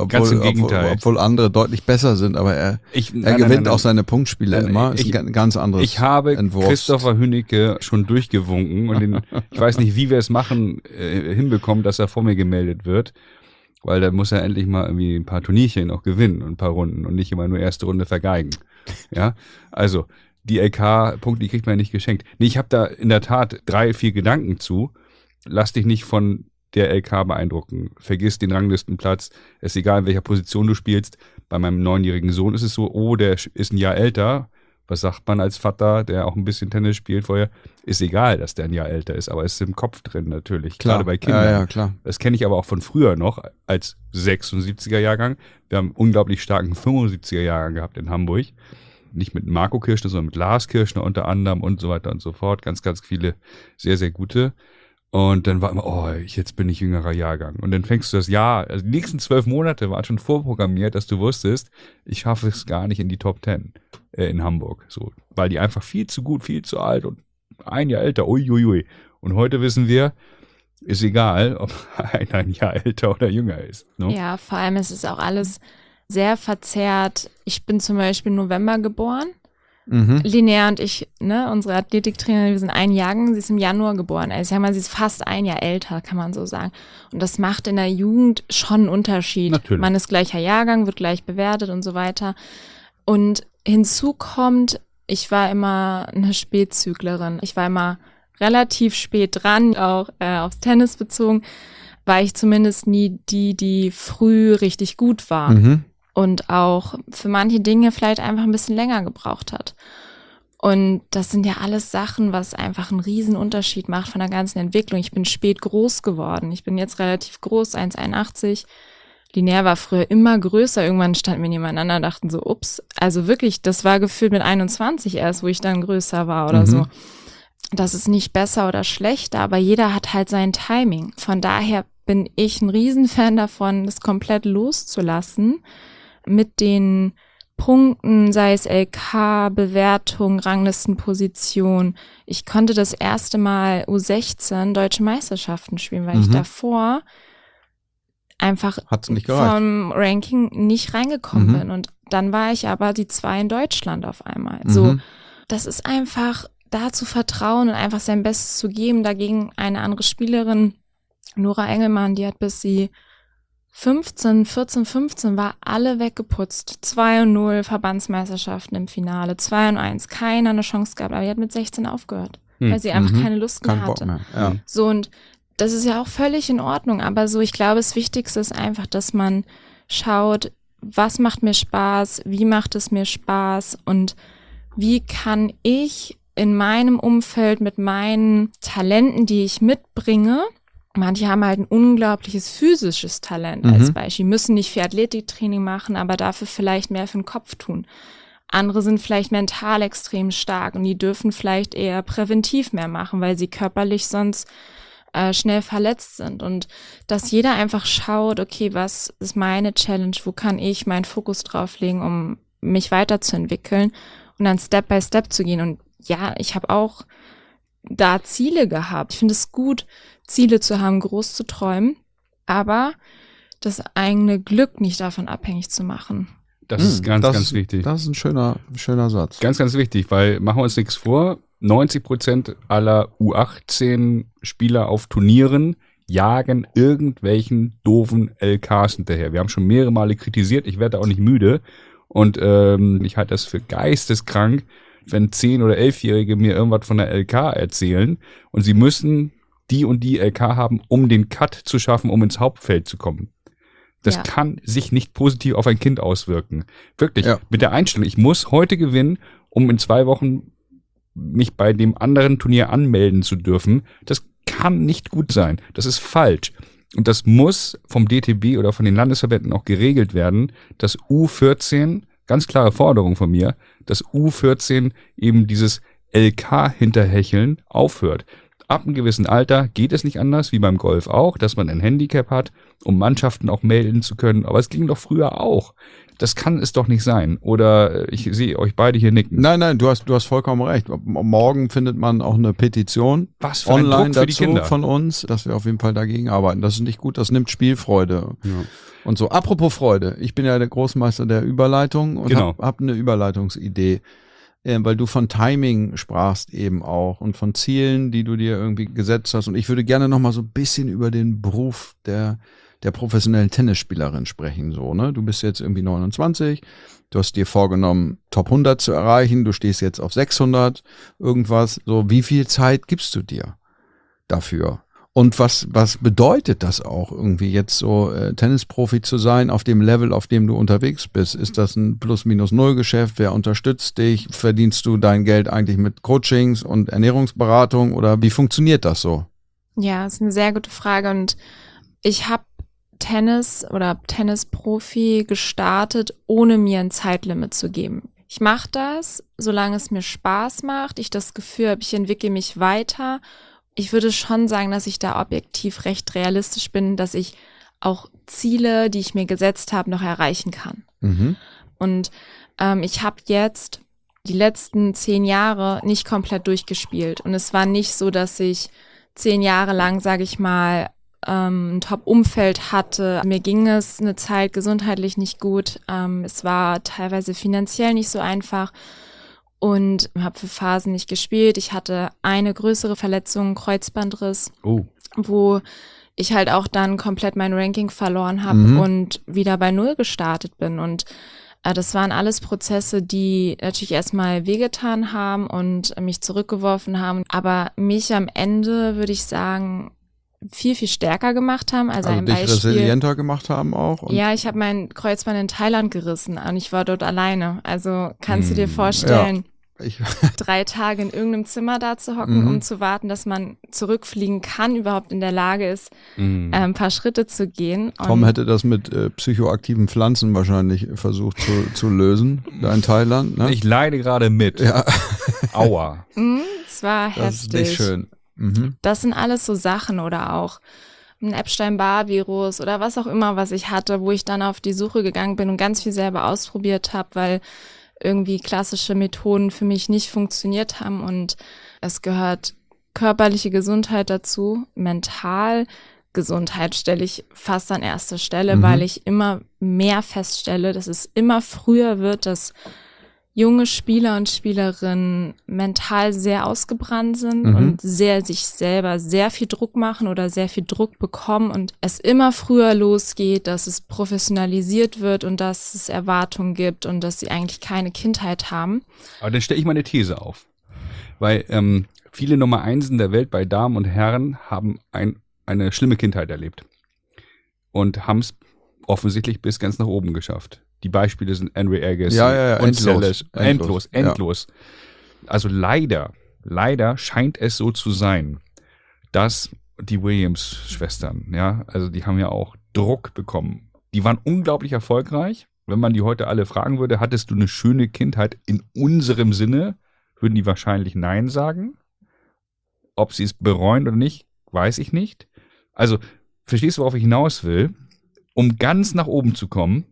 obwohl andere deutlich besser sind, aber er gewinnt auch seine Punktspiele immer. Ist ein ganz anderes Ich habe Entwurfs. Christopher Hünnecke schon durchgewunken und ich weiß nicht, wie wir es hinbekommen, dass er vor mir gemeldet wird, weil da muss er endlich mal irgendwie ein paar Turnierchen auch gewinnen und ein paar Runden und nicht immer nur erste Runde vergeigen. Ja, also die LK-Punkte, die kriegt man ja nicht geschenkt. Nee, ich habe da in der Tat 3, 4 Gedanken zu. Lass dich nicht von der LK beeindrucken. Vergiss den Ranglistenplatz. Es ist egal, in welcher Position du spielst. Bei meinem 9-jährigen Sohn ist es so, oh, der ist ein Jahr älter. Was sagt man als Vater, der auch ein bisschen Tennis spielt vorher? Ist egal, dass der ein Jahr älter ist, aber es ist im Kopf drin natürlich. Klar. Gerade bei Kindern. Ja, klar. Das kenne ich aber auch von früher noch, als 76er-Jahrgang. Wir haben einen unglaublich starken 75er-Jahrgang gehabt in Hamburg. Nicht mit Marco Kirschner, sondern mit Lars Kirschner unter anderem und so weiter und so fort. Ganz, ganz viele sehr, sehr gute. Und dann war immer, jetzt bin ich jüngerer Jahrgang. Und dann fängst du das Jahr, also die nächsten 12 Monate waren schon vorprogrammiert, dass du wusstest, ich schaffe es gar nicht in die Top 10 in Hamburg. So, weil die einfach viel zu gut, viel zu alt und ein Jahr älter, uiuiui. Und heute wissen wir, ist egal, ob einer ein Jahr älter oder jünger ist. Ne? Ja, vor allem ist es auch alles sehr verzerrt. Ich bin zum Beispiel im November geboren. Linnea und ich, unsere Athletiktrainerin, wir sind ein Jahrgang, sie ist im Januar geboren. Also ich sag mal, sie ist fast ein Jahr älter, kann man so sagen. Und das macht in der Jugend schon einen Unterschied. Natürlich. Man ist gleicher Jahrgang, wird gleich bewertet und so weiter. Und hinzu kommt, ich war immer eine Spätzüglerin. Ich war immer relativ spät dran, auch aufs Tennis bezogen, war ich zumindest nie die früh richtig gut war. Und auch für manche Dinge vielleicht einfach ein bisschen länger gebraucht hat. Und das sind ja alles Sachen, was einfach einen riesen Unterschied macht von der ganzen Entwicklung. Ich bin spät groß geworden. Ich bin jetzt relativ groß, 1,81. Linnea war früher immer größer. Irgendwann standen wir nebeneinander, dachten so, ups. Also wirklich, das war gefühlt mit 21 erst, wo ich dann größer war oder so. Das ist nicht besser oder schlechter, aber jeder hat halt sein Timing. Von daher bin ich ein Riesenfan davon, das komplett loszulassen mit den Punkten, sei es LK, Bewertung, Ranglistenposition. Ich konnte das erste Mal U16 Deutsche Meisterschaften spielen, weil ich davor einfach vom Ranking nicht reingekommen bin. Und dann war ich aber die 2 in Deutschland auf einmal. So, das ist einfach da zu vertrauen und einfach sein Bestes zu geben. Dagegen eine andere Spielerin, Nora Engelmann, die hat bis sie 14, 15 war alle weggeputzt. 2-0 Verbandsmeisterschaften im Finale, 2-1, keiner eine Chance gehabt, aber die hat mit 16 aufgehört, weil sie einfach keine Lust mehr hatte. Bock mehr. Ja. So, und das ist ja auch völlig in Ordnung, aber so, ich glaube, das Wichtigste ist einfach, dass man schaut, was macht mir Spaß, wie macht es mir Spaß und wie kann ich in meinem Umfeld mit meinen Talenten, die ich mitbringe. Manche haben halt ein unglaubliches physisches Talent als Beispiel, müssen nicht viel Athletiktraining machen, aber dafür vielleicht mehr für den Kopf tun. Andere sind vielleicht mental extrem stark und die dürfen vielleicht eher präventiv mehr machen, weil sie körperlich sonst schnell verletzt sind. Und dass jeder einfach schaut, okay, was ist meine Challenge, wo kann ich meinen Fokus drauflegen, um mich weiterzuentwickeln und dann Step by Step zu gehen. Und ja, ich habe auch da Ziele gehabt. Ich finde es gut, Ziele zu haben, groß zu träumen, aber das eigene Glück nicht davon abhängig zu machen. Das ist ganz wichtig. Das ist ein schöner Satz. Ganz wichtig, weil machen wir uns nichts vor, 90% aller U18-Spieler auf Turnieren jagen irgendwelchen doofen LKs hinterher. Wir haben schon mehrere Male kritisiert, ich werde auch nicht müde und ich halte das für geisteskrank, wenn 10- oder 11-Jährige mir irgendwas von der LK erzählen und sie müssen die und die LK haben, um den Cut zu schaffen, um ins Hauptfeld zu kommen. Das kann sich nicht positiv auf ein Kind auswirken. Wirklich, mit der Einstellung, ich muss heute gewinnen, um in 2 Wochen mich bei dem anderen Turnier anmelden zu dürfen. Das kann nicht gut sein. Das ist falsch. Und das muss vom DTB oder von den Landesverbänden auch geregelt werden, dass U14, ganz klare Forderung von mir, dass U14 eben dieses LK hinterhecheln aufhört. Ab einem gewissen Alter geht es nicht anders, wie beim Golf auch, dass man ein Handicap hat, um Mannschaften auch melden zu können. Aber es ging doch früher auch. Das kann es doch nicht sein. Oder ich sehe euch beide hier nicken. Nein, du hast vollkommen recht. Morgen findet man auch eine Petition online für die dazu Kinder von uns, dass wir auf jeden Fall dagegen arbeiten. Das ist nicht gut, das nimmt Spielfreude. Ja. Und so. Apropos Freude, ich bin ja der Großmeister der Überleitung und hab eine Überleitungsidee. Weil du von Timing sprachst eben auch und von Zielen, die du dir irgendwie gesetzt hast. Und ich würde gerne noch mal so ein bisschen über den Beruf der professionellen Tennisspielerin sprechen. So, ne? Du bist jetzt irgendwie 29, du hast dir vorgenommen, Top 100 zu erreichen, du stehst jetzt auf 600, irgendwas. So, wie viel Zeit gibst du dir dafür? Und was bedeutet das auch irgendwie jetzt so Tennisprofi zu sein auf dem Level, auf dem du unterwegs bist? Ist das ein Plus-Minus-Null-Geschäft? Wer unterstützt dich? Verdienst du dein Geld eigentlich mit Coachings und Ernährungsberatung oder wie funktioniert das so? Ja, das ist eine sehr gute Frage und ich habe Tennis oder Tennisprofi gestartet, ohne mir ein Zeitlimit zu geben. Ich mache das, solange es mir Spaß macht, ich das Gefühl habe, ich entwickle mich weiter ich würde schon sagen, dass ich da objektiv recht realistisch bin, dass ich auch Ziele, die ich mir gesetzt habe, noch erreichen kann. Mhm. Und ich habe jetzt die letzten 10 Jahre nicht komplett durchgespielt. Und es war nicht so, dass ich 10 Jahre lang, sage ich mal, ein Top-Umfeld hatte. Mir ging es eine Zeit gesundheitlich nicht gut. Es war teilweise finanziell nicht so einfach und habe für Phasen nicht gespielt. Ich hatte eine größere Verletzung, Kreuzbandriss, wo ich halt auch dann komplett mein Ranking verloren habe und wieder bei Null gestartet bin. Und das waren alles Prozesse, die natürlich erstmal wehgetan haben und mich zurückgeworfen haben, aber mich am Ende, würde ich sagen, viel, viel stärker gemacht haben. Also ein dich Beispiel. resilienter gemacht haben auch. Und Ja, ich habe mein Kreuzband in Thailand gerissen und ich war dort alleine. Also kannst du dir vorstellen, 3 Tage in irgendeinem Zimmer da zu hocken, um zu warten, dass man zurückfliegen kann, überhaupt in der Lage ist, ein paar Schritte zu gehen. Tom hätte das mit psychoaktiven Pflanzen wahrscheinlich versucht zu lösen, da in Thailand. Ne? Ich leide gerade mit. Ja. Aua. Es war heftig. Das ist nicht schön. Das sind alles so Sachen oder auch ein Epstein-Barr-Virus oder was auch immer, was ich hatte, wo ich dann auf die Suche gegangen bin und ganz viel selber ausprobiert habe, weil irgendwie klassische Methoden für mich nicht funktioniert haben und es gehört körperliche Gesundheit dazu, mental Gesundheit stelle ich fast an erster Stelle, weil ich immer mehr feststelle, dass es immer früher wird, dass junge Spieler und Spielerinnen mental sehr ausgebrannt sind und sich selber sehr viel Druck machen oder sehr viel Druck bekommen und es immer früher losgeht, dass es professionalisiert wird und dass es Erwartungen gibt und dass sie eigentlich keine Kindheit haben. Aber dann stelle ich mal eine These auf. Weil viele Nummer 1 der Welt bei Damen und Herren haben eine schlimme Kindheit erlebt und haben es offensichtlich bis ganz nach oben geschafft. Die Beispiele sind Andre Agassi und endlos. Ja. Also leider scheint es so zu sein, dass die Williams-Schwestern, ja, also die haben ja auch Druck bekommen. Die waren unglaublich erfolgreich. Wenn man die heute alle fragen würde, hattest du eine schöne Kindheit in unserem Sinne, würden die wahrscheinlich Nein sagen. Ob sie es bereuen oder nicht, weiß ich nicht. Also, verstehst du, worauf ich hinaus will? Um ganz nach oben zu kommen,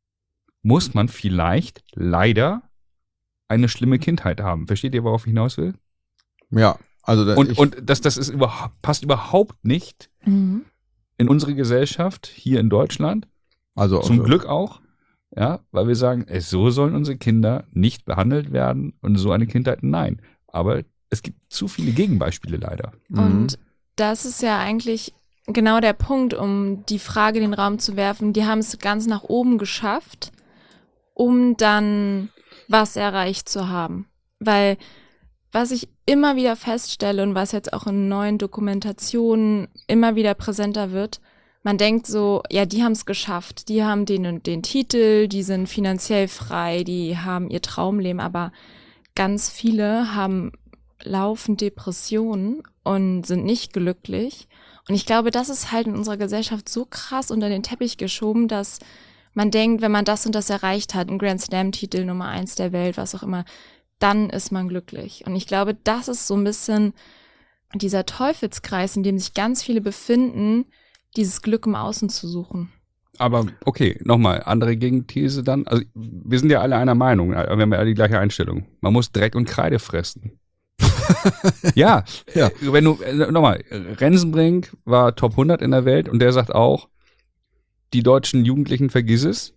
muss man vielleicht leider eine schlimme Kindheit haben. Versteht ihr, worauf ich hinaus will? Ja, also und das ist passt überhaupt nicht in unsere Gesellschaft hier in Deutschland. Also zum Glück auch, ja, weil wir sagen, so sollen unsere Kinder nicht behandelt werden und so eine Kindheit nein. Aber es gibt zu viele Gegenbeispiele leider. Und das ist ja eigentlich genau der Punkt, um die Frage in den Raum zu werfen. Die haben es ganz nach oben geschafft, um dann was erreicht zu haben. Weil was ich immer wieder feststelle und was jetzt auch in neuen Dokumentationen immer wieder präsenter wird, man denkt so, ja, die haben es geschafft, die haben den und den Titel, die sind finanziell frei, die haben ihr Traumleben, aber ganz viele haben laufend Depressionen und sind nicht glücklich. Und ich glaube, das ist halt in unserer Gesellschaft so krass unter den Teppich geschoben, dass man denkt, wenn man das und das erreicht hat, ein Grand Slam-Titel Nummer 1 der Welt, was auch immer, dann ist man glücklich. Und ich glaube, das ist so ein bisschen dieser Teufelskreis, in dem sich ganz viele befinden, dieses Glück im Außen zu suchen. Aber okay, nochmal, andere Gegenthese dann. Also wir sind ja alle einer Meinung, wir haben ja alle die gleiche Einstellung. Man muss Dreck und Kreide fressen. Ja, wenn du, nochmal, Rensenbrink war Top 100 in der Welt und der sagt auch, die deutschen Jugendlichen, vergiss es.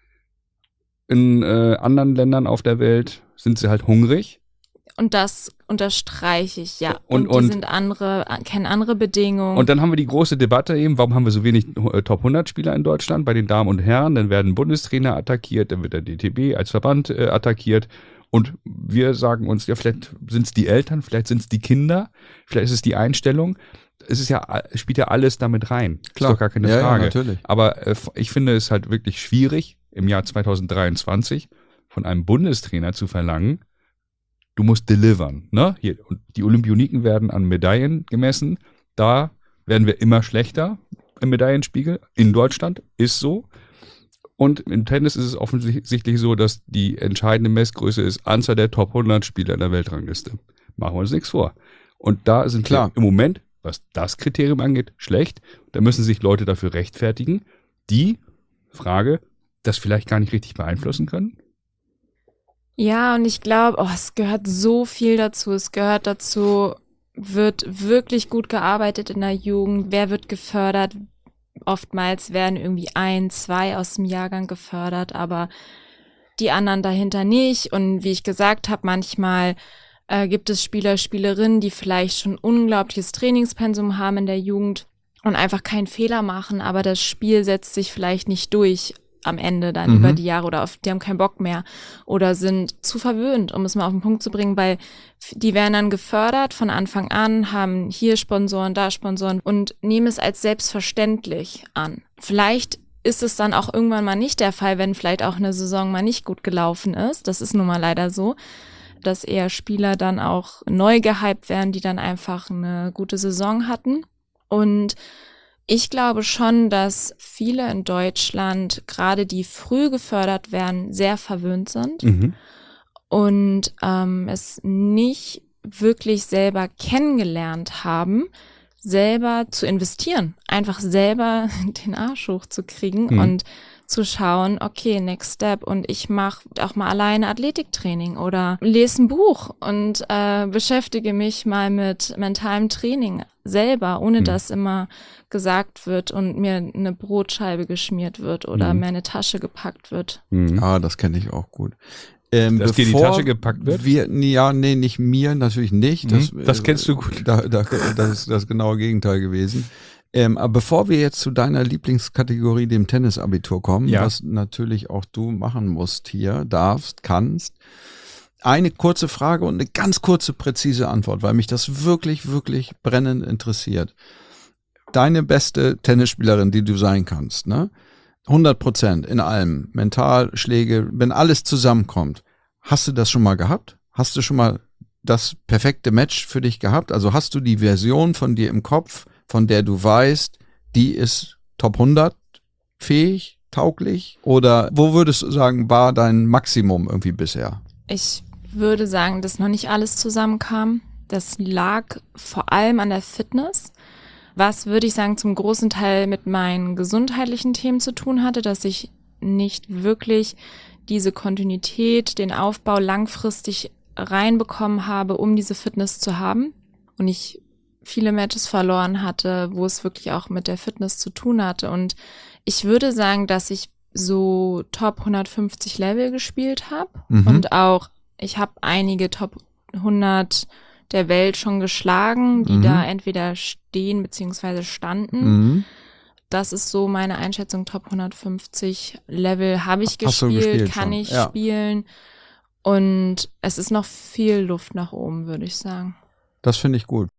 In anderen Ländern auf der Welt sind sie halt hungrig. Und das unterstreiche ich, ja. Und die sind kennen andere Bedingungen. Und dann haben wir die große Debatte eben, warum haben wir so wenig Top 100 Spieler in Deutschland bei den Damen und Herren? Dann werden Bundestrainer attackiert, dann wird der DTB als Verband attackiert. Und wir sagen uns, ja, vielleicht sind es die Eltern, vielleicht sind es die Kinder, vielleicht ist es die Einstellung. Es ist ja, spielt ja alles damit rein. Klar. Ist doch gar keine Frage. Ja, natürlich. Aber ich finde es halt wirklich schwierig, im Jahr 2023 von einem Bundestrainer zu verlangen, du musst delivern. Ne? Hier, und die Olympioniken werden an Medaillen gemessen. Da werden wir immer schlechter im Medaillenspiegel. In Deutschland ist so. Und im Tennis ist es offensichtlich so, dass die entscheidende Messgröße ist Anzahl der Top 100 Spieler in der Weltrangliste. Machen wir uns nichts vor. Und da sind Klar. wir im Moment, was das Kriterium angeht, schlecht. Da müssen sich Leute dafür rechtfertigen, die, Frage, das vielleicht gar nicht richtig beeinflussen können. Ja, und ich glaube, es gehört so viel dazu. Es gehört dazu, wird wirklich gut gearbeitet in der Jugend, wer wird gefördert. Oftmals werden irgendwie 1, 2 aus dem Jahrgang gefördert, aber die anderen dahinter nicht. Und wie ich gesagt habe, manchmal gibt es Spieler, Spielerinnen, die vielleicht schon unglaubliches Trainingspensum haben in der Jugend und einfach keinen Fehler machen, aber das Spiel setzt sich vielleicht nicht durch am Ende dann über die Jahre oder die haben keinen Bock mehr oder sind zu verwöhnt, um es mal auf den Punkt zu bringen, weil die werden dann gefördert von Anfang an, haben hier Sponsoren, da Sponsoren und nehmen es als selbstverständlich an. Vielleicht ist es dann auch irgendwann mal nicht der Fall, wenn vielleicht auch eine Saison mal nicht gut gelaufen ist. Das ist nun mal leider so, dass eher Spieler dann auch neu gehypt werden, die dann einfach eine gute Saison hatten. Und ich glaube schon, dass viele in Deutschland, gerade die früh gefördert werden, sehr verwöhnt sind und es nicht wirklich selber kennengelernt haben, selber zu investieren, einfach selber den Arsch hochzukriegen und zu schauen, okay, next step und ich mache auch mal alleine Athletiktraining oder lese ein Buch und beschäftige mich mal mit mentalem Training selber, ohne dass immer gesagt wird und mir eine Brotscheibe geschmiert wird oder mir eine Tasche gepackt wird. Ah, das kenne ich auch gut. Dass dir die Tasche gepackt wird? Nee, nicht mir, natürlich nicht. Das kennst du gut. Das ist das genaue Gegenteil gewesen. Aber bevor wir jetzt zu deiner Lieblingskategorie, dem Tennisabitur kommen, was natürlich auch du machen musst hier, darfst, kannst, eine kurze Frage und eine ganz kurze, präzise Antwort, weil mich das wirklich, wirklich brennend interessiert. Deine beste Tennisspielerin, die du sein kannst, ne? 100% in allem, mental, Schläge, wenn alles zusammenkommt. Hast du das schon mal gehabt? Hast du schon mal das perfekte Match für dich gehabt? Also hast du die Version von dir im Kopf, von der du weißt, die ist Top 100 fähig, tauglich? Oder wo würdest du sagen, war dein Maximum irgendwie bisher? Ich würde sagen, dass noch nicht alles zusammenkam. Das lag vor allem an der Fitness. Was, würde ich sagen, zum großen Teil mit meinen gesundheitlichen Themen zu tun hatte, dass ich nicht wirklich diese Kontinuität, den Aufbau langfristig reinbekommen habe, um diese Fitness zu haben. Und ich viele Matches verloren hatte, wo es wirklich auch mit der Fitness zu tun hatte. Und ich würde sagen, dass ich so Top 150 Level gespielt habe. Und auch, ich habe einige Top 100 der Welt schon geschlagen, die da entweder stehen bzw. standen. Das ist so meine Einschätzung, Top 150 Level habe ich gespielt, kann ich spielen. Und es ist noch viel Luft nach oben, würde ich sagen. Das finde ich gut.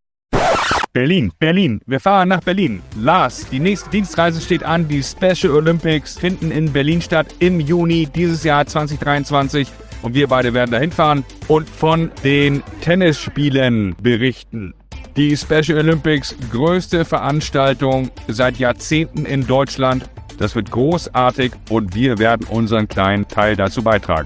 Berlin. Wir fahren nach Berlin. Lars, die nächste Dienstreise steht an. Die Special Olympics finden in Berlin statt im Juni dieses Jahr 2023. Und wir beide werden dahin fahren und von den Tennisspielen berichten. Die Special Olympics, größte Veranstaltung seit Jahrzehnten in Deutschland. Das wird großartig und wir werden unseren kleinen Teil dazu beitragen.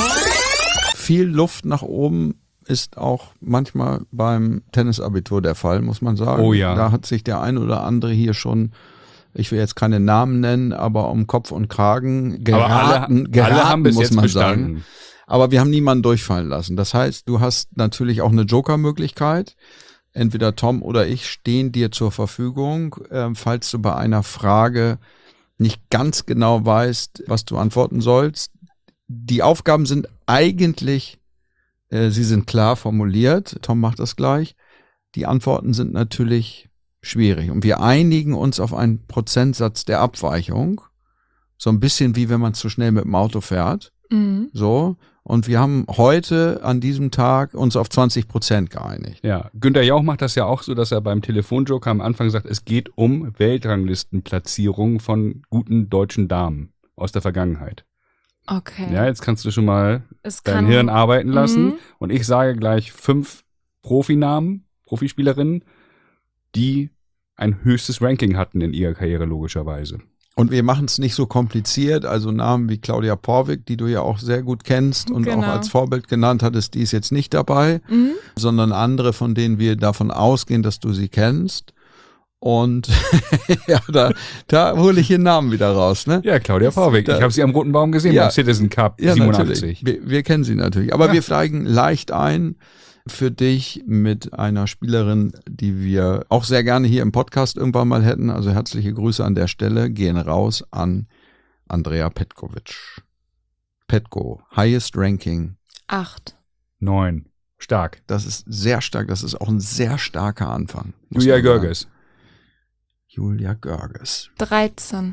Viel Luft nach oben ist auch manchmal beim Tennisabitur der Fall, muss man sagen. Oh ja. Da hat sich der ein oder andere hier schon, ich will jetzt keine Namen nennen, aber um Kopf und Kragen geraten, alle haben bis muss jetzt man bestanden. sagen. Aber wir haben niemanden durchfallen lassen. Das heißt, du hast natürlich auch eine Joker-Möglichkeit. Entweder Tom oder ich stehen dir zur Verfügung, falls du bei einer Frage nicht ganz genau weißt, was du antworten sollst. Die Aufgaben sind eigentlich, sie sind klar formuliert. Tom macht das gleich. Die Antworten sind natürlich schwierig. Und wir einigen uns auf einen Prozentsatz der Abweichung. So ein bisschen wie wenn man zu schnell mit dem Auto fährt. So. Und wir haben heute an diesem Tag uns auf 20% geeinigt. Ja, Günther Jauch macht das ja auch so, dass er beim Telefonjoker am Anfang sagt, es geht um Weltranglistenplatzierungen von guten deutschen Damen aus der Vergangenheit. Okay. Ja, jetzt kannst du schon mal dein Hirn arbeiten lassen. Und ich sage gleich 5 Profinamen, Profispielerinnen, die ein höchstes Ranking hatten in ihrer Karriere logischerweise. Und wir machen es nicht so kompliziert, also Namen wie Claudia Porwig, die du ja auch sehr gut kennst und Genau. auch als Vorbild genannt hattest, die ist jetzt nicht dabei, sondern andere, von denen wir davon ausgehen, dass du sie kennst. Und ja, da hole ich ihren Namen wieder raus, ne? Ja, Claudia Porwig. Ich habe sie am Roten Baum gesehen Ja. beim Citizen Cup Ja, 87. natürlich. Wir kennen sie natürlich. Aber wir steigen leicht ein für dich mit einer Spielerin, die wir auch sehr gerne hier im Podcast irgendwann mal hätten. Also herzliche Grüße an der Stelle gehen raus an Andrea Petkovic. Petko, highest ranking. 8. 9. Stark. Das ist sehr stark. Das ist auch ein sehr starker Anfang. muss Julia man sagen. Görges. Julia Görges. 13.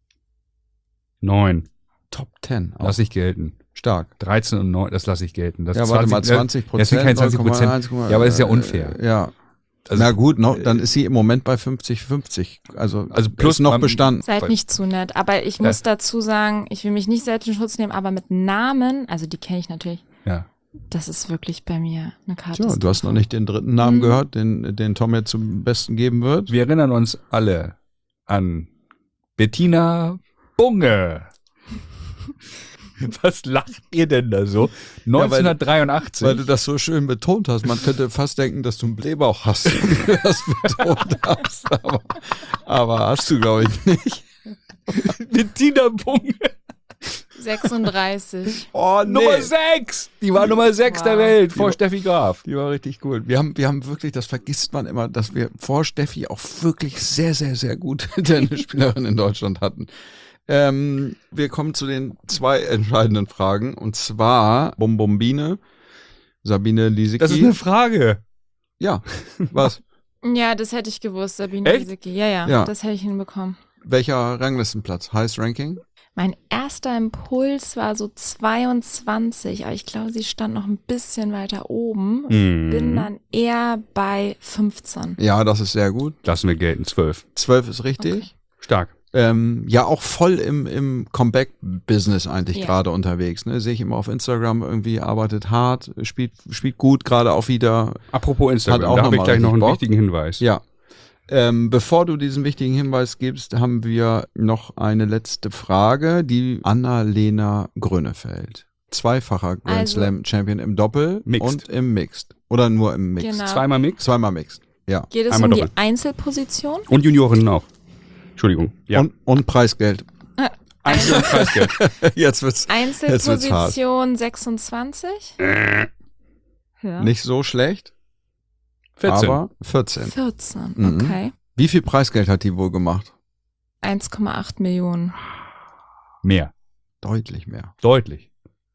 9. Top 10. Auch Lass ich gelten. stark. 13 und 9, das lasse ich gelten. Das Ja, ist warte mal, 20%. Das sind keine 20%. 9,1, Ja, aber das ist ja unfair. Ja. Also, Na gut, dann ist sie im Moment bei 50-50. Also plus ist noch man- bestanden. Seid nicht zu nett. Aber ich muss dazu sagen, ich will mich nicht selbst in Schutz nehmen, aber mit Namen, also die kenne ich natürlich, ja. das ist wirklich bei mir eine Karte. Tja, du hast noch nicht den dritten Namen gehört, den Tom jetzt zum Besten geben wird. Wir erinnern uns alle an Bettina Bunge. Was lacht ihr denn da so? 1983. Weil du das so schön betont hast. Man könnte fast denken, dass du einen Blähbauch hast, wenn du das betont hast. Aber hast du, glaube ich, nicht. Bettina Bunge. 36. Oh, Nummer 6. Die war Nummer 6 der Wow. Welt vor Steffi Graf. Die war richtig gut. Wir haben wirklich, das vergisst man immer, dass wir vor Steffi auch wirklich sehr, sehr, sehr gute Tennisspielerinnen in Deutschland hatten. Wir kommen zu den 2 entscheidenden Fragen. Und zwar Bombombine, Sabine Lisicki. Das ist eine Frage. Ja, was? Ja, das hätte ich gewusst, Sabine Echt? Lisicki. Ja, Ja. das hätte ich hinbekommen. Welcher Ranglistenplatz? Highest Ranking? Mein erster Impuls war so 22, aber ich glaube, sie stand noch ein bisschen weiter oben. Bin dann eher bei 15. Ja, das ist sehr gut. Lassen wir gelten. 12. 12 ist richtig. Okay. Stark. Ja, auch voll im Comeback-Business eigentlich Ja. gerade unterwegs. Ne? Sehe ich immer auf Instagram irgendwie, arbeitet hart, spielt gut, gerade auch wieder. Apropos Instagram, Hat auch da habe ich noch mal gleich noch einen richtig Bock. wichtigen Hinweis. Ja. Bevor du diesen wichtigen Hinweis gibst, haben wir noch eine letzte Frage, die Anna-Lena Grönefeld. Zweifacher Grand Also- Slam Champion im Doppel Mixed. und im Mixed. Oder nur im Mixed? Genau. Zweimal Mix Zweimal Mixed. Ja. Geht es Einmal um die doppelt. Einzelposition? und Juniorinnen auch. Entschuldigung. Ja. Und Preisgeld. Einzel- und Preisgeld. Jetzt wird's Einzelposition 26? Ja. nicht so schlecht, 14. aber 14. 14, Mhm. okay. Wie viel Preisgeld hat die wohl gemacht? 1,8 Millionen. Mehr. Deutlich mehr. Deutlich.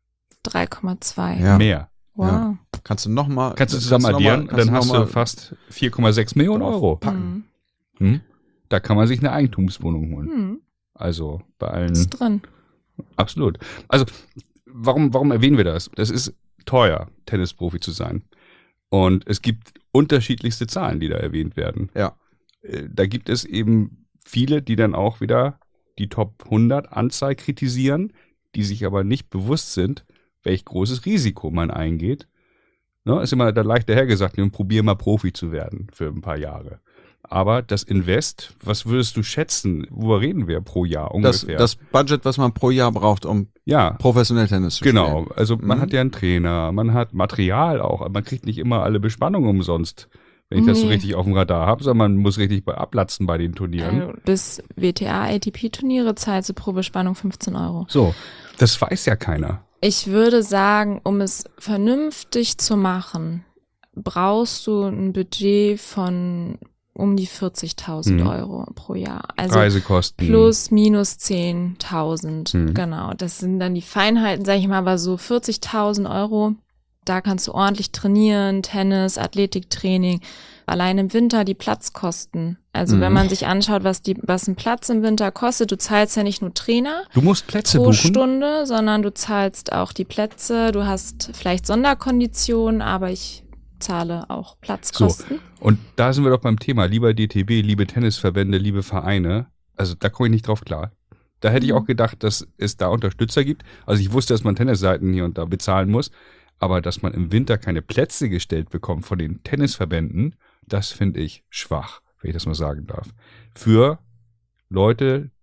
3,2. Ja. Mehr. Wow. Ja. Kannst du nochmal. Kannst du zusammen addieren, dann hast du fast 4,6 Millionen Euro. Mhm. Hm? Da kann man sich eine Eigentumswohnung holen. Mhm. Also bei allen. Ist drin. Absolut. Also warum erwähnen wir das? Das ist teuer, Tennisprofi zu sein. Und es gibt unterschiedlichste Zahlen, die da erwähnt werden. Ja. Da gibt es eben viele, die dann auch wieder die Top 100 Anzahl kritisieren, die sich aber nicht bewusst sind, welch großes Risiko man eingeht. Ne, ist immer da leicht dahergesagt, probier mal Profi zu werden für ein paar Jahre. Aber das Invest, was würdest du schätzen? Worüber reden wir pro Jahr ungefähr? Das Budget, was man pro Jahr braucht, um ja, professionell Tennis zu genau. spielen. Also man Mhm. hat ja einen Trainer, man hat Material auch. Man kriegt nicht immer alle Bespannungen umsonst, wenn ich das so Nee. richtig auf dem Radar habe, sondern man muss richtig ablatzen bei den Turnieren. Also bis WTA-ATP-Turniere zahlst du pro Bespannung 15 Euro. So, das weiß ja keiner. Ich würde sagen, um es vernünftig zu machen, brauchst du ein Budget von um die 40.000 Mhm. Euro pro Jahr. Also Reisekosten. plus, minus 10.000. Mhm. Genau, das sind dann die Feinheiten, sag ich mal, aber so 40.000 Euro, da kannst du ordentlich trainieren, Tennis, Athletiktraining. Allein im Winter die Platzkosten. Also Mhm. wenn man sich anschaut, was ein Platz im Winter kostet, du zahlst ja nicht nur Trainer Du musst Plätze pro buchen. Stunde, sondern du zahlst auch die Plätze, du hast vielleicht Sonderkonditionen, aber ich zahle auch Platzkosten. Und da sind wir doch beim Thema, lieber DTB, liebe Tennisverbände, liebe Vereine. Also da komme ich nicht drauf klar. Da hätte ich auch gedacht, dass es da Unterstützer gibt. Also ich wusste, dass man Tennisseiten hier und da bezahlen muss. Aber dass man im Winter keine Plätze gestellt bekommt von den Tennisverbänden, das finde ich schwach, wenn ich das mal sagen darf. Für Leute,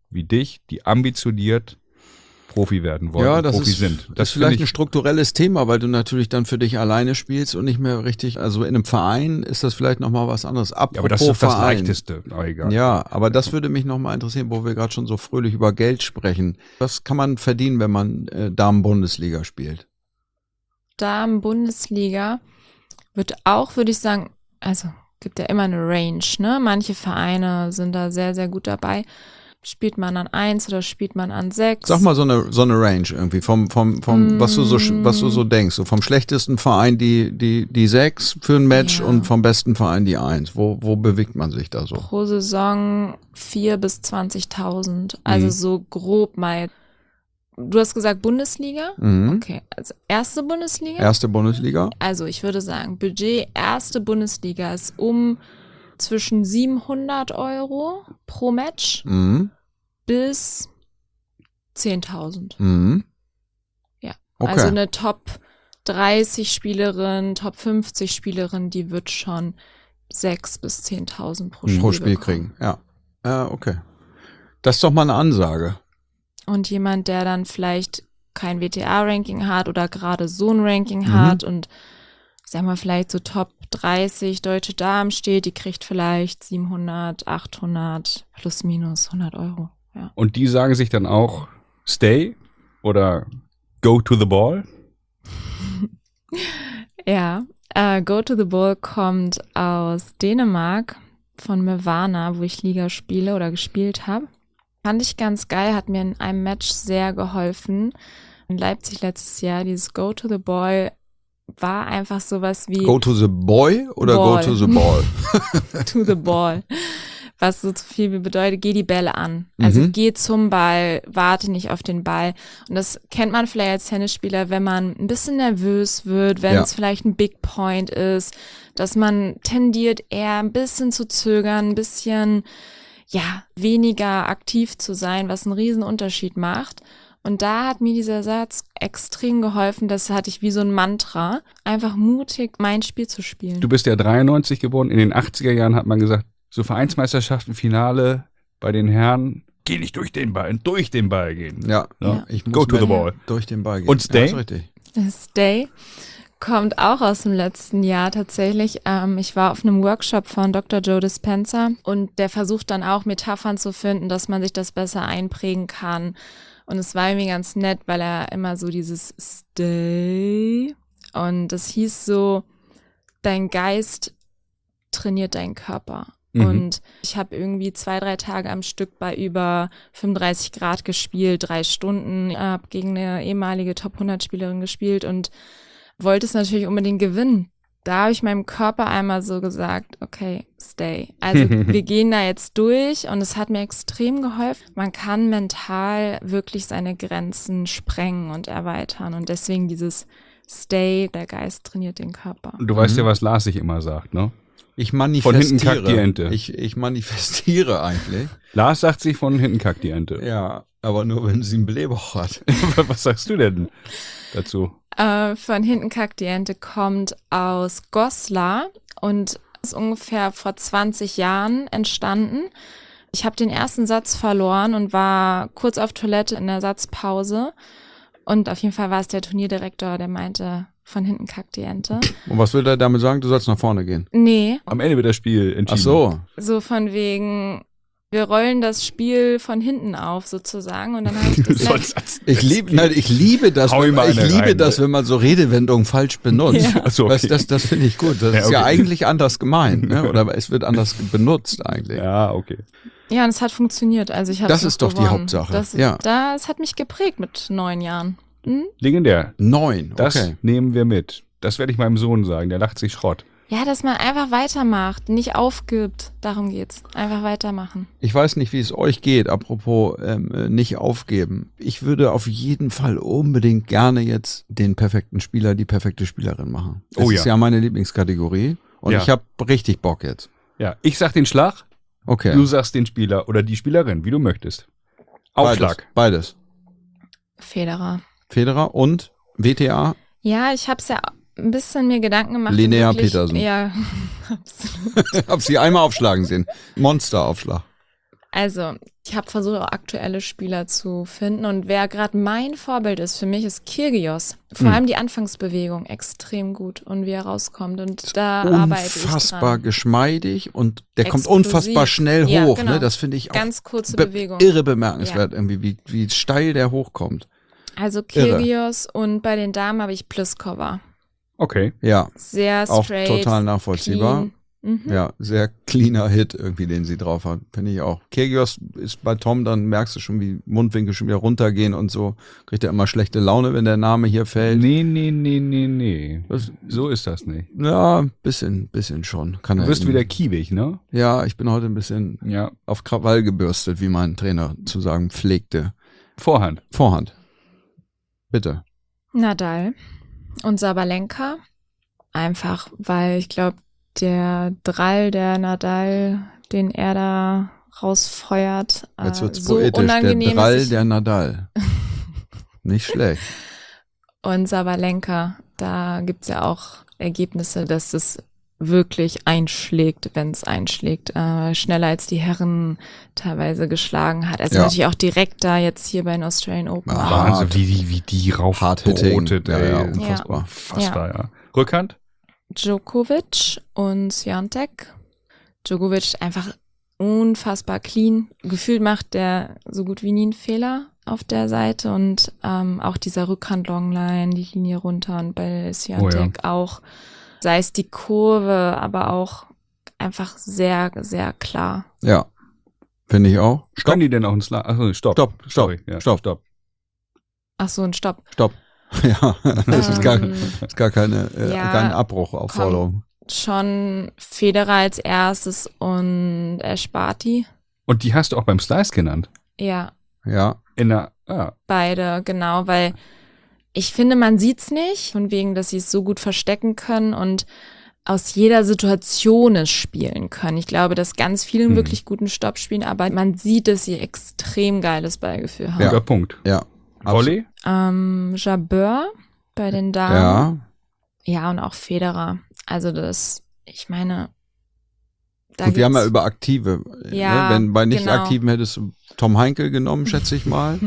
wie dich, die ambitioniert Profi werden wollen, Ja, das Profi ist, sind. das ist finde vielleicht ein strukturelles Thema, weil du natürlich dann für dich alleine spielst und nicht mehr richtig, also in einem Verein ist das vielleicht nochmal was anderes. ja, aber das ist Apropos doch das Verein. Leichteste. Oh, egal. Ja, aber das würde mich nochmal interessieren, wo wir gerade schon so fröhlich über Geld sprechen. Was kann man verdienen, wenn man Damen-Bundesliga spielt? Damen-Bundesliga wird auch, würde ich sagen, also gibt ja immer eine Range, ne? Manche Vereine sind da sehr, sehr gut dabei. Spielt man an 1 oder spielt man an 6? Sag mal so eine Range irgendwie vom was du so denkst, so vom schlechtesten Verein die 6 für ein Match Ja. und vom besten Verein die 1. Wo bewegt man sich da so? Pro Saison 4.000 bis 20.000. Also so grob mal. Du hast gesagt Bundesliga? Mhm. Okay, also erste Bundesliga? Erste Bundesliga? Also ich würde sagen, Budget erste Bundesliga ist zwischen 700 € pro Match Mhm. bis 10.000. Mhm. Ja. Okay. Also eine Top 30 Spielerin, Top 50 Spielerin, die wird schon 6.000 bis 10.000 pro Spiel, Pro Spiel bekommen. kriegen, ja. Okay. Das ist doch mal eine Ansage. Und jemand, der dann vielleicht kein WTA-Ranking hat oder gerade so ein Ranking hat und ich sag mal vielleicht so Top 30 deutsche Damen steht, die kriegt vielleicht 700, 800 plus minus 100 €. Ja. Und die sagen sich dann auch stay oder go to the ball? Ja, Go to the Ball kommt aus Dänemark von Mevana, wo ich Liga spiele oder gespielt habe. Fand ich ganz geil, hat mir in einem Match sehr geholfen. In Leipzig letztes Jahr, dieses Go to the Ball war einfach sowas wie Go to the boy oder Ball. go to the ball? to the ball. Was so viel wie bedeutet, geh die Bälle an. Also geh zum Ball, warte nicht auf den Ball. Und das kennt man vielleicht als Tennisspieler, wenn man ein bisschen nervös wird, wenn es vielleicht ein Big Point ist, dass man tendiert eher ein bisschen zu zögern, ein bisschen weniger aktiv zu sein, was einen riesen Unterschied macht. Und da hat mir dieser Satz extrem geholfen, das hatte ich wie so ein Mantra, einfach mutig mein Spiel zu spielen. Du bist ja 93 geboren. In den 80er Jahren hat man gesagt, so Vereinsmeisterschaften, Finale bei den Herren, geh nicht durch den Ball gehen. Ja, Ja. ich muss Go to mit the ball. durch den Ball gehen. Und stay? Ja, ist richtig. Stay kommt auch aus dem letzten Jahr tatsächlich. Ich war auf einem Workshop von Dr. Joe Dispenza und der versucht dann auch Metaphern zu finden, dass man sich das besser einprägen kann. Und es war irgendwie ganz nett, weil er immer so dieses Stay und das hieß so, dein Geist trainiert deinen Körper. Und ich habe irgendwie 2-3 Tage am Stück bei über 35 Grad gespielt, 3 Stunden, habe gegen eine ehemalige Top-100-Spielerin gespielt und wollte es natürlich unbedingt gewinnen. Da habe ich meinem Körper einmal so gesagt, okay, stay. Also wir gehen da jetzt durch und es hat mir extrem geholfen. Man kann mental wirklich seine Grenzen sprengen und erweitern und deswegen dieses Stay, der Geist trainiert den Körper. Und du weißt ja, was Lars sich immer sagt, ne? Ich manifestiere. Von hinten kackt die Ente. Ich manifestiere eigentlich. Lars sagt sich, von hinten kackt die Ente. Ja, aber nur wenn sie einen Blähbauch hat. Was sagst du denn dazu? Von hinten kackt die Ente kommt aus Goslar und ist ungefähr vor 20 Jahren entstanden. Ich habe den ersten Satz verloren und war kurz auf Toilette in der Satzpause. Und auf jeden Fall war es der Turnierdirektor, der meinte, von hinten kackt die Ente. Und was will er damit sagen? Du sollst nach vorne gehen. Nee, Am Ende wird das Spiel entschieden. Ach so. so von wegen, wir rollen das Spiel von hinten auf sozusagen. Und dann habe ich gesagt, Ich liebe das, Hau ihm mal eine rein, wenn man so Redewendungen falsch benutzt. Ja. Ach so, okay. Das finde ich gut. Das Ja, ist ja okay. eigentlich anders gemeint, ne? Oder es wird anders benutzt eigentlich. Ja, okay. ja, und es hat funktioniert. Also ich habe Das ist doch die Hauptsache. Das hat mich geprägt mit 9 Jahren. Legendär. 9, Das okay. nehmen wir mit. Das werde ich meinem Sohn sagen. Der lacht sich Schrott. Ja, dass man einfach weitermacht, nicht aufgibt. Darum geht's. Einfach weitermachen. Ich weiß nicht, wie es euch geht, apropos nicht aufgeben. Ich würde auf jeden Fall unbedingt gerne jetzt den perfekten Spieler, die perfekte Spielerin machen. Das Oh ja. ist ja meine Lieblingskategorie und Ja. ich habe richtig Bock jetzt. Ja, ich sag den Schlag, Okay. du sagst den Spieler oder die Spielerin, wie du möchtest. Aufschlag. Beides. Federer. Federer und WTA. Ja, ich habe es ja ein bisschen mir Gedanken gemacht. Linnea wirklich- Petersen. Ja, absolut. Hab sie einmal aufschlagen sehen. Monsteraufschlag. Also, ich habe versucht, auch aktuelle Spieler zu finden. Und wer gerade mein Vorbild ist, für mich ist Kyrgios. Vor allem die Anfangsbewegung extrem gut und wie er rauskommt. Und da arbeite ich Unfassbar dran. geschmeidig und der kommt Explosiv. unfassbar schnell Ja, hoch. genau. Ne? Das finde ich auch Ganz kurze Bewegung. irre bemerkenswert, irgendwie, wie steil der hochkommt. Also Kyrgios und bei den Damen habe ich Pliskova. Okay. Ja, Sehr auch straight, total nachvollziehbar. clean. Mhm. Ja, sehr cleaner Hit irgendwie, den sie drauf hat. Finde ich auch. Kyrgios ist bei Tom, dann merkst du schon, wie Mundwinkel schon wieder runtergehen und so. Kriegt er immer schlechte Laune, wenn der Name hier fällt. Nee. Das, So ist das nicht. ja, bisschen schon. Kann Du er wirst ihm- wieder kiewig, ne? Ja, ich bin heute ein bisschen Ja. auf Krawall gebürstet, wie mein Trainer zu sagen pflegte. Vorhand. Vorhand. Bitte. Nadal und Sabalenka. Einfach, weil ich glaube, der Drall, der Nadal, den er da rausfeuert, Jetzt wird's so poetisch. unangenehm Der Drall, ist. der Nadal. Nicht schlecht. Und Sabalenka, da gibt's ja auch Ergebnisse, dass es wirklich einschlägt, wenn es einschlägt. Schneller als die Herren teilweise geschlagen hat. Also Ja. natürlich auch direkt da jetzt hier bei den Australian Open. Ja. Wahnsinn, wie die Hard-hitting. raufbrotet, Ja, ey. ja, unfassbar. Unfassbar, ja. Rückhand? Djokovic und Swiatek. Djokovic einfach unfassbar clean. Gefühlt macht der so gut wie nie einen Fehler auf der Seite und auch dieser Rückhand-Longline, die Linie runter und bei Swiatek auch. Sei es die Kurve, aber auch einfach sehr, sehr klar. Ja. Finde ich auch. Können die denn auch einen Slam? Achso, stopp. Sorry. Ja, Stopp. Ach so, ein Stopp. Ja, das ist Ähm, gar keine, ja, kein Abbruchaufforderung. Schon Federer als erstes und Esparti. Und die hast du auch beim Slice genannt? Ja, Ja. beide, genau, weil ich finde, man sieht's nicht, von wegen, dass sie es so gut verstecken können und aus jeder Situation es spielen können. Ich glaube, dass ganz viele einen wirklich guten Stopp spielen, aber man sieht, dass sie extrem geiles Ballgefühl haben. Guter Punkt. Ja. Volley? Jabeur bei den Damen. Ja. Ja, und auch Federer. Also das, ich meine, da Gut, wir haben ja gibt's- über Aktive. Ja, Ne? Wenn bei nicht genau. Aktiven hättest du Tom Heinkel genommen, schätze ich mal.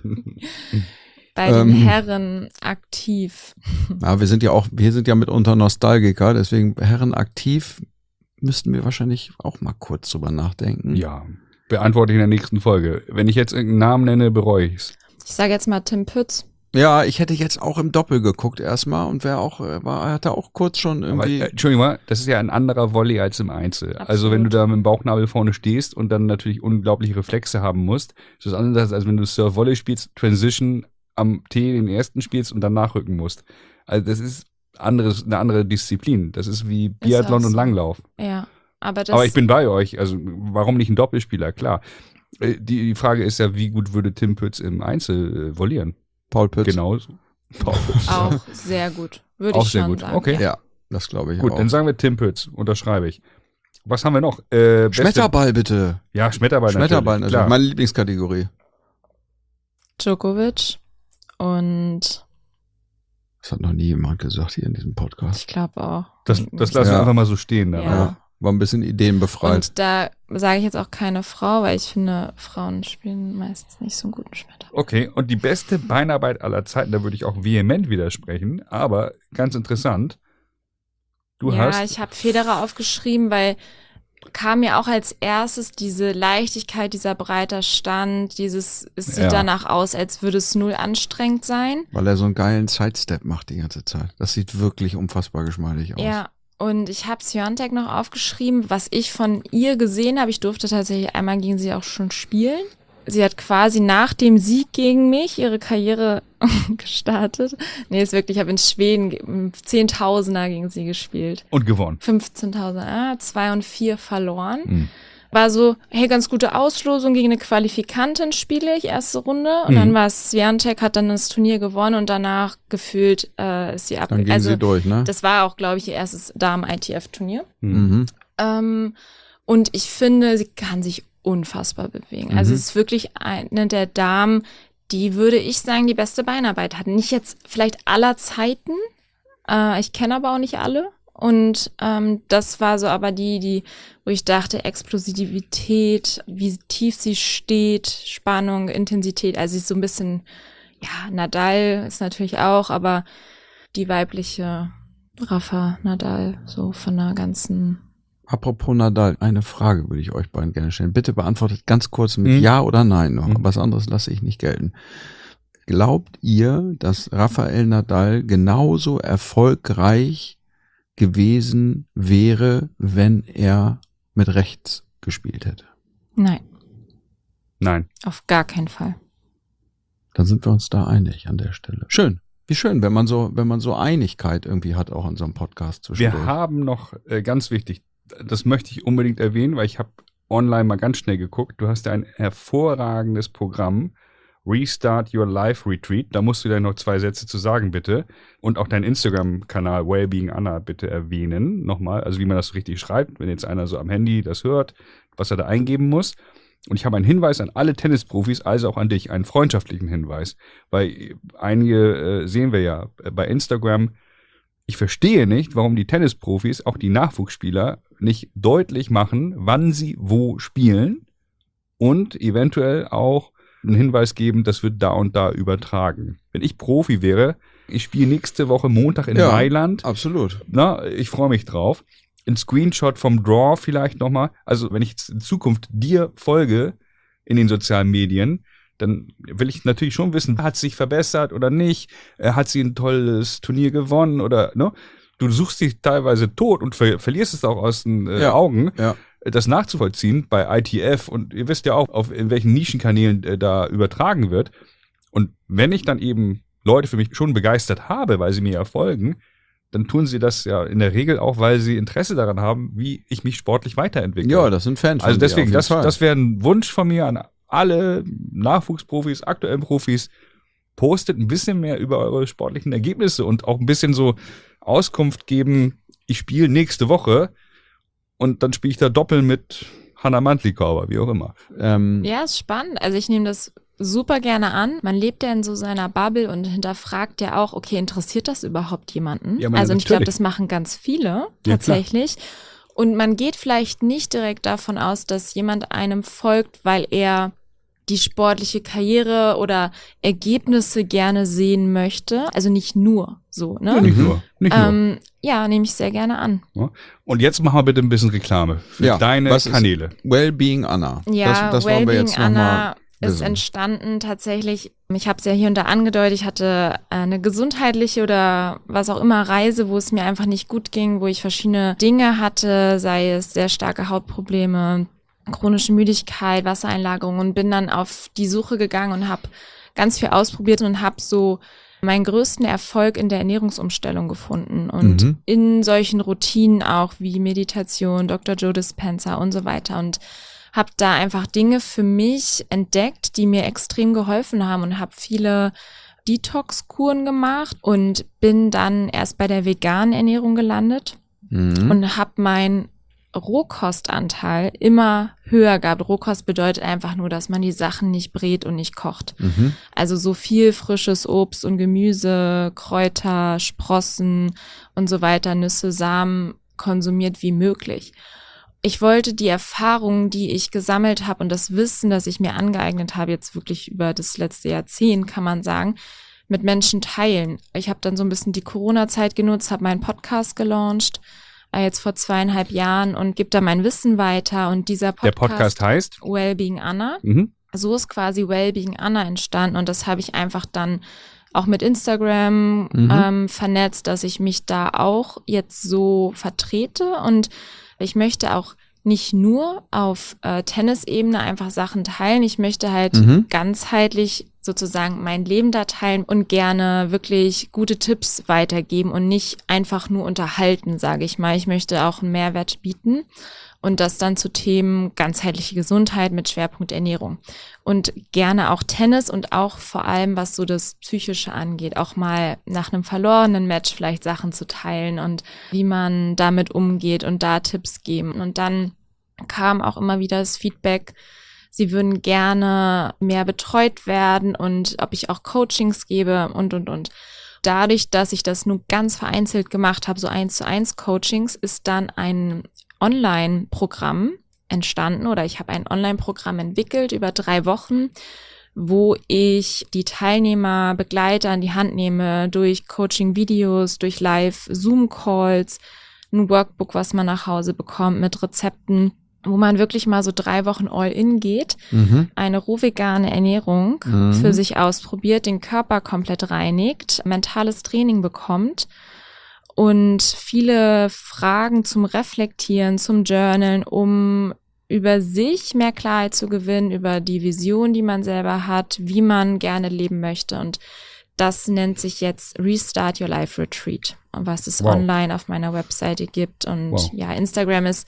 bei den Herren aktiv. Ja, wir sind ja mitunter Nostalgiker, deswegen Herren aktiv müssten wir wahrscheinlich auch mal kurz drüber nachdenken. Ja. Beantworte ich in der nächsten Folge. Wenn ich jetzt irgendeinen Namen nenne, bereue ich's. Ich sage jetzt mal Tim Pütz. Ja, ich hätte jetzt auch im Doppel geguckt erstmal und hatte auch kurz schon Aber, irgendwie. Entschuldigung mal, das ist ja ein anderer Volley als im Einzel. Absolut. Also wenn du da mit dem Bauchnabel vorne stehst und dann natürlich unglaubliche Reflexe haben musst, ist das anders, als wenn du Serve-Volley spielst, Transition am T den ersten spielst und dann nachrücken musst. Also das ist eine andere Disziplin. Das ist wie Biathlon auch und so. Langlauf. Ja, aber das Aber ich bin bei euch. Also warum nicht ein Doppelspieler? Klar. Die Frage ist ja, wie gut würde Tim Pütz im Einzel vollieren? Paul Pütz. Genau. Paul Pütz. auch sehr gut. Würde Auch ich sehr schon gut. sagen. Okay. Ja, das glaube ich Gut, auch. dann sagen wir Tim Pütz. Unterschreibe ich. Was haben wir noch? Beste- Schmetterball bitte. Ja, Schmetterball Schmetterball natürlich. Klar. Meine Lieblingskategorie. Djokovic und Das hat noch nie jemand gesagt hier in diesem Podcast. ich glaube auch. Das lassen wir Ja. einfach mal so stehen. Dann, Ja. oder? War ein bisschen ideenbefreit. Und da sage ich jetzt auch keine Frau, weil ich finde, Frauen spielen meistens nicht so einen guten Schmetterball. Okay, und die beste Beinarbeit aller Zeiten, da würde ich auch vehement widersprechen, aber ganz interessant. Du ja, hast ich habe Federer aufgeschrieben, weil kam mir auch als erstes diese Leichtigkeit, dieser breiter Stand, es sieht Ja. danach aus, als würde es null anstrengend sein. Weil er so einen geilen Sidestep macht die ganze Zeit. Das sieht wirklich unfassbar geschmeidig aus. Ja, und ich habe Swiatek noch aufgeschrieben, was ich von ihr gesehen habe. Ich durfte tatsächlich einmal gegen sie auch schon spielen. Sie hat quasi nach dem Sieg gegen mich ihre Karriere gestartet. Nee, ist wirklich, ich habe in Schweden 10.000er gegen sie gespielt. und gewonnen. 15.000, 2 und 4 verloren. Mhm. War so, hey, ganz gute Auslosung, gegen eine Qualifikantin spiele ich, erste Runde. Und dann war es, Swiatek hat dann das Turnier gewonnen und danach gefühlt ist sie ab. Dann gehen sie durch, ne? Das war auch, glaube ich, ihr erstes Damen-ITF-Turnier. Mhm. Und ich finde, sie kann sich unfassbar bewegen. Also es ist wirklich eine der Damen, die, würde ich sagen, die beste Beinarbeit hat. Nicht jetzt vielleicht aller Zeiten. Ich kenne aber auch nicht alle. Und das war so aber die, wo ich dachte, Explosivität, wie tief sie steht, Spannung, Intensität, also sie ist so ein bisschen, ja, Nadal ist natürlich auch, aber die weibliche Rafa Nadal, so von der ganzen... Apropos Nadal, eine Frage würde ich euch beiden gerne stellen. Bitte beantwortet ganz kurz mit Ja oder Nein noch. Was anderes lasse ich nicht gelten. Glaubt ihr, dass Rafael Nadal genauso erfolgreich gewesen wäre, wenn er mit rechts gespielt hätte? Nein, auf gar keinen Fall. Dann sind wir uns da einig an der Stelle. Schön. Wie schön, wenn man so Einigkeit irgendwie hat, auch in so einem Podcast zwischendurch. Wir haben noch, ganz wichtig, das möchte ich unbedingt erwähnen, weil ich habe online mal ganz schnell geguckt. Du hast ja ein hervorragendes Programm, Restart Your Life Retreat. Da musst du dir noch 2 Sätze zu sagen, bitte. Und auch deinen Instagram-Kanal Wellbeing Anna bitte erwähnen. Nochmal, also wie man das so richtig schreibt, wenn jetzt einer so am Handy das hört, was er da eingeben muss. Und ich habe einen Hinweis an alle Tennisprofis, also auch an dich, einen freundschaftlichen Hinweis. Weil einige sehen wir ja bei Instagram. Ich verstehe nicht, warum die Tennisprofis, auch die Nachwuchsspieler, nicht deutlich machen, wann sie wo spielen und eventuell auch einen Hinweis geben, das wird da und da übertragen. Wenn ich Profi wäre, ich spiele nächste Woche Montag in Mailand. Absolut. Na, ich freue mich drauf. Ein Screenshot vom Draw vielleicht nochmal. Also wenn ich jetzt in Zukunft dir folge in den sozialen Medien, dann will ich natürlich schon wissen, hat sich verbessert oder nicht? Hat sie ein tolles Turnier gewonnen oder, ne? Du suchst dich teilweise tot und verlierst es auch aus den Augen. Ja. Das nachzuvollziehen bei ITF und ihr wisst ja auch, in welchen Nischenkanälen da übertragen wird. Und wenn ich dann eben Leute für mich schon begeistert habe, weil sie mir ja folgen, dann tun sie das ja in der Regel auch, weil sie Interesse daran haben, wie ich mich sportlich weiterentwickle. Ja, das sind Fans. Also deswegen, das wäre ein Wunsch von mir an alle Nachwuchsprofis, aktuellen Profis. Postet ein bisschen mehr über eure sportlichen Ergebnisse und auch ein bisschen so Auskunft geben, ich spiele nächste Woche und dann spiele ich da doppelt mit Hanna Mantlikauer, wie auch immer. Ja, ist spannend. Also ich nehme das super gerne an. Man lebt ja in so seiner Bubble und hinterfragt ja auch, okay, interessiert das überhaupt jemanden? Ja, also ich glaube, natürlich. das machen ganz viele tatsächlich. Ja, und man geht vielleicht nicht direkt davon aus, dass jemand einem folgt, weil er die sportliche Karriere oder Ergebnisse gerne sehen möchte. Also nicht nur so, ne? Ja, nicht nur. Ja, nehme ich sehr gerne an. Ja. Und jetzt machen wir bitte ein bisschen Reklame für deine Kanäle. Wellbeing Anna. Ja, das wollen wir jetzt Anna nochmal ist entstanden tatsächlich, ich habe es ja hier und da angedeutet, ich hatte eine gesundheitliche oder was auch immer Reise, wo es mir einfach nicht gut ging, wo ich verschiedene Dinge hatte, sei es sehr starke Hautprobleme, chronische Müdigkeit, Wassereinlagerung und bin dann auf die Suche gegangen und habe ganz viel ausprobiert und habe so meinen größten Erfolg in der Ernährungsumstellung gefunden und in solchen Routinen auch wie Meditation, Dr. Joe Dispenza und so weiter und habe da einfach Dinge für mich entdeckt, die mir extrem geholfen haben und habe viele Detox-Kuren gemacht und bin dann erst bei der veganen Ernährung gelandet und habe meinen Rohkostanteil immer höher gehabt. Rohkost bedeutet einfach nur, dass man die Sachen nicht brät und nicht kocht. Also so viel frisches Obst und Gemüse, Kräuter, Sprossen und so weiter, Nüsse, Samen konsumiert wie möglich. Ich wollte die Erfahrungen, die ich gesammelt habe und das Wissen, das ich mir angeeignet habe, jetzt wirklich über das letzte Jahrzehnt, kann man sagen, mit Menschen teilen. Ich habe dann so ein bisschen die Corona-Zeit genutzt, habe meinen Podcast gelauncht, jetzt vor 2,5 Jahren und gebe da mein Wissen weiter. Und dieser Podcast, der Podcast heißt Wellbeing Anna. So ist quasi Wellbeing Anna entstanden und das habe ich einfach dann auch mit Instagram vernetzt, dass ich mich da auch jetzt so vertrete und ich möchte auch nicht nur auf Tennisebene einfach Sachen teilen. Ich möchte halt ganzheitlich sozusagen mein Leben da teilen und gerne wirklich gute Tipps weitergeben und nicht einfach nur unterhalten, sage ich mal. Ich möchte auch einen Mehrwert bieten und das dann zu Themen ganzheitliche Gesundheit mit Schwerpunkt Ernährung. Und gerne auch Tennis und auch vor allem, was so das Psychische angeht, auch mal nach einem verlorenen Match vielleicht Sachen zu teilen und wie man damit umgeht und da Tipps geben. Und dann kam auch immer wieder das Feedback, sie würden gerne mehr betreut werden und ob ich auch Coachings gebe und. dadurch, dass ich das nur ganz vereinzelt gemacht habe, so 1:1 Coachings, ist dann ein Online-Programm entstanden oder ich habe ein Online-Programm entwickelt über 3 Wochen, wo ich die Teilnehmer begleite, an die Hand nehme durch Coaching-Videos, durch Live-Zoom-Calls, ein Workbook, was man nach Hause bekommt mit Rezepten, wo man wirklich mal so 3 Wochen all-in geht, eine rohvegane Ernährung für sich ausprobiert, den Körper komplett reinigt, mentales Training bekommt und viele Fragen zum Reflektieren, zum Journalen, um über sich mehr Klarheit zu gewinnen, über die Vision, die man selber hat, wie man gerne leben möchte. Und das nennt sich jetzt Restart Your Life Retreat, was es online auf meiner Webseite gibt. Und ja, Instagram ist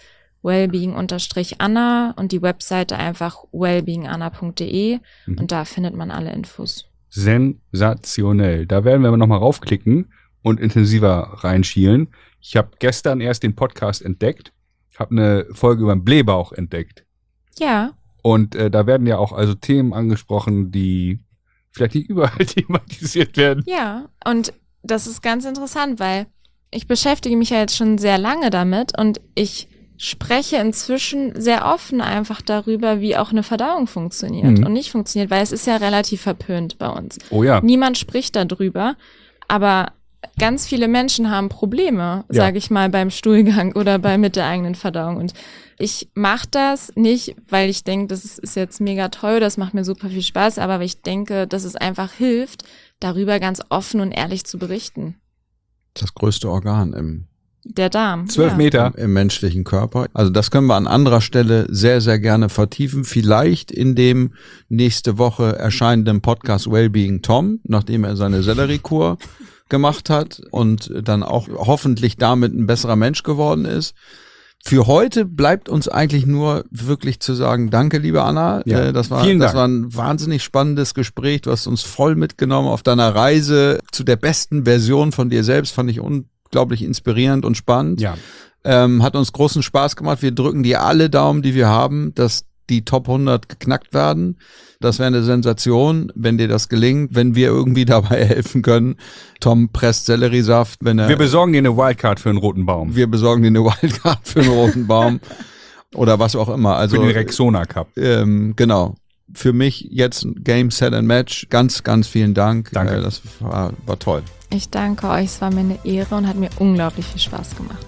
wellbeing_Anna und die Webseite einfach wellbeinganna.de und da findet man alle Infos. Sensationell. Da werden wir nochmal raufklicken und intensiver reinschielen. Ich habe gestern erst den Podcast entdeckt, habe eine Folge über den Blähbauch entdeckt. Ja. Und da werden ja auch also Themen angesprochen, die vielleicht nicht überall thematisiert werden. Ja, und das ist ganz interessant, weil ich beschäftige mich ja jetzt schon sehr lange damit und ich spreche inzwischen sehr offen einfach darüber, wie auch eine Verdauung funktioniert und nicht funktioniert, weil es ist ja relativ verpönt bei uns. Oh ja. Niemand spricht darüber, aber ganz viele Menschen haben Probleme, sage ich mal, beim Stuhlgang oder mit der eigenen Verdauung. Und ich mache das nicht, weil ich denke, das ist jetzt mega toll, das macht mir super viel Spaß, aber weil ich denke, dass es einfach hilft, darüber ganz offen und ehrlich zu berichten. Das größte Organ Der Darm. 12 Meter. im menschlichen Körper. Also das können wir an anderer Stelle sehr, sehr gerne vertiefen. Vielleicht in dem nächste Woche erscheinenden Podcast Wellbeing Tom, nachdem er seine Selleriekur gemacht hat und dann auch hoffentlich damit ein besserer Mensch geworden ist. Für heute bleibt uns eigentlich nur wirklich zu sagen, danke, liebe Anna. Ja, Das war ein wahnsinnig spannendes Gespräch. Du hast uns voll mitgenommen auf deiner Reise zu der besten Version von dir selbst. Fand ich unglaublich inspirierend und spannend. Ja. Hat uns großen Spaß gemacht. Wir drücken dir alle Daumen, die wir haben, dass die Top 100 geknackt werden. Das wäre eine Sensation, wenn dir das gelingt, wenn wir irgendwie dabei helfen können. Tom presst Selleriesaft, Wir besorgen dir eine Wildcard für einen roten Baum. Wir besorgen dir eine Wildcard für einen roten Baum oder was auch immer. Also für den Rexona Cup. Genau. Für mich jetzt Game, Set and Match. Ganz, ganz vielen Dank. Danke. Das war toll. Ich danke euch, es war mir eine Ehre und hat mir unglaublich viel Spaß gemacht.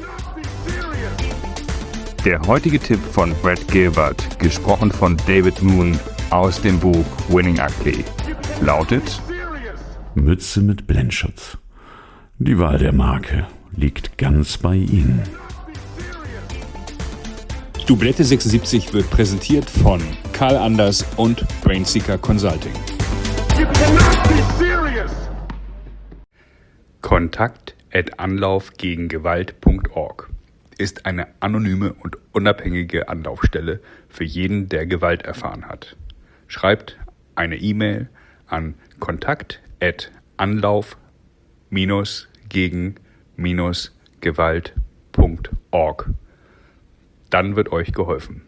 Der heutige Tipp von Brad Gilbert, gesprochen von David Moon aus dem Buch Winning Ugly, lautet: Mütze mit Blendschutz. Die Wahl der Marke liegt ganz bei Ihnen. Dublette 76 wird präsentiert von Karl Anders und Brainseeker Consulting. You cannot be serious! Kontakt@anlaufgegengewalt.org ist eine anonyme und unabhängige Anlaufstelle für jeden, der Gewalt erfahren hat. Schreibt eine E-Mail an kontakt@anlauf-gegen-gewalt.org. Dann wird euch geholfen.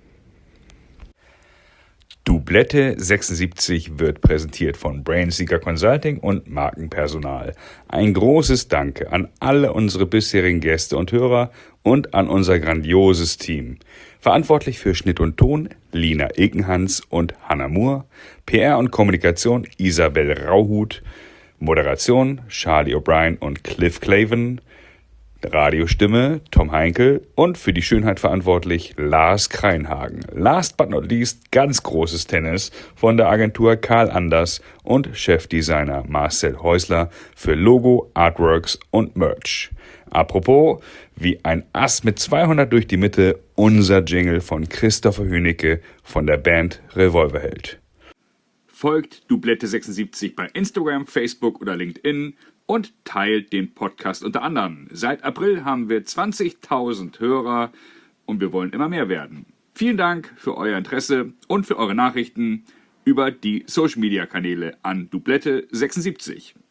Dublette 76 wird präsentiert von Brainseeker Consulting und Markenpersonal. Ein großes Danke an alle unsere bisherigen Gäste und Hörer und an unser grandioses Team. Verantwortlich für Schnitt und Ton Lina Ekenhans und Hannah Moore, PR und Kommunikation Isabel Rauhut, Moderation Charlie O'Brien und Cliff Claven, Radiostimme Tom Heinkel und für die Schönheit verantwortlich Lars Kreinhagen. Last but not least ganz großes Tennis von der Agentur Karl Anders und Chefdesigner Marcel Häusler für Logo, Artworks und Merch. Apropos, wie ein Ass mit 200 durch die Mitte, unser Jingle von Christopher Hünecke von der Band Revolverheld. Folgt Dublette 76 bei Instagram, Facebook oder LinkedIn und teilt den Podcast unter anderem. Seit April haben wir 20.000 Hörer und wir wollen immer mehr werden. Vielen Dank für euer Interesse und für eure Nachrichten über die Social-Media-Kanäle an Dublette 76.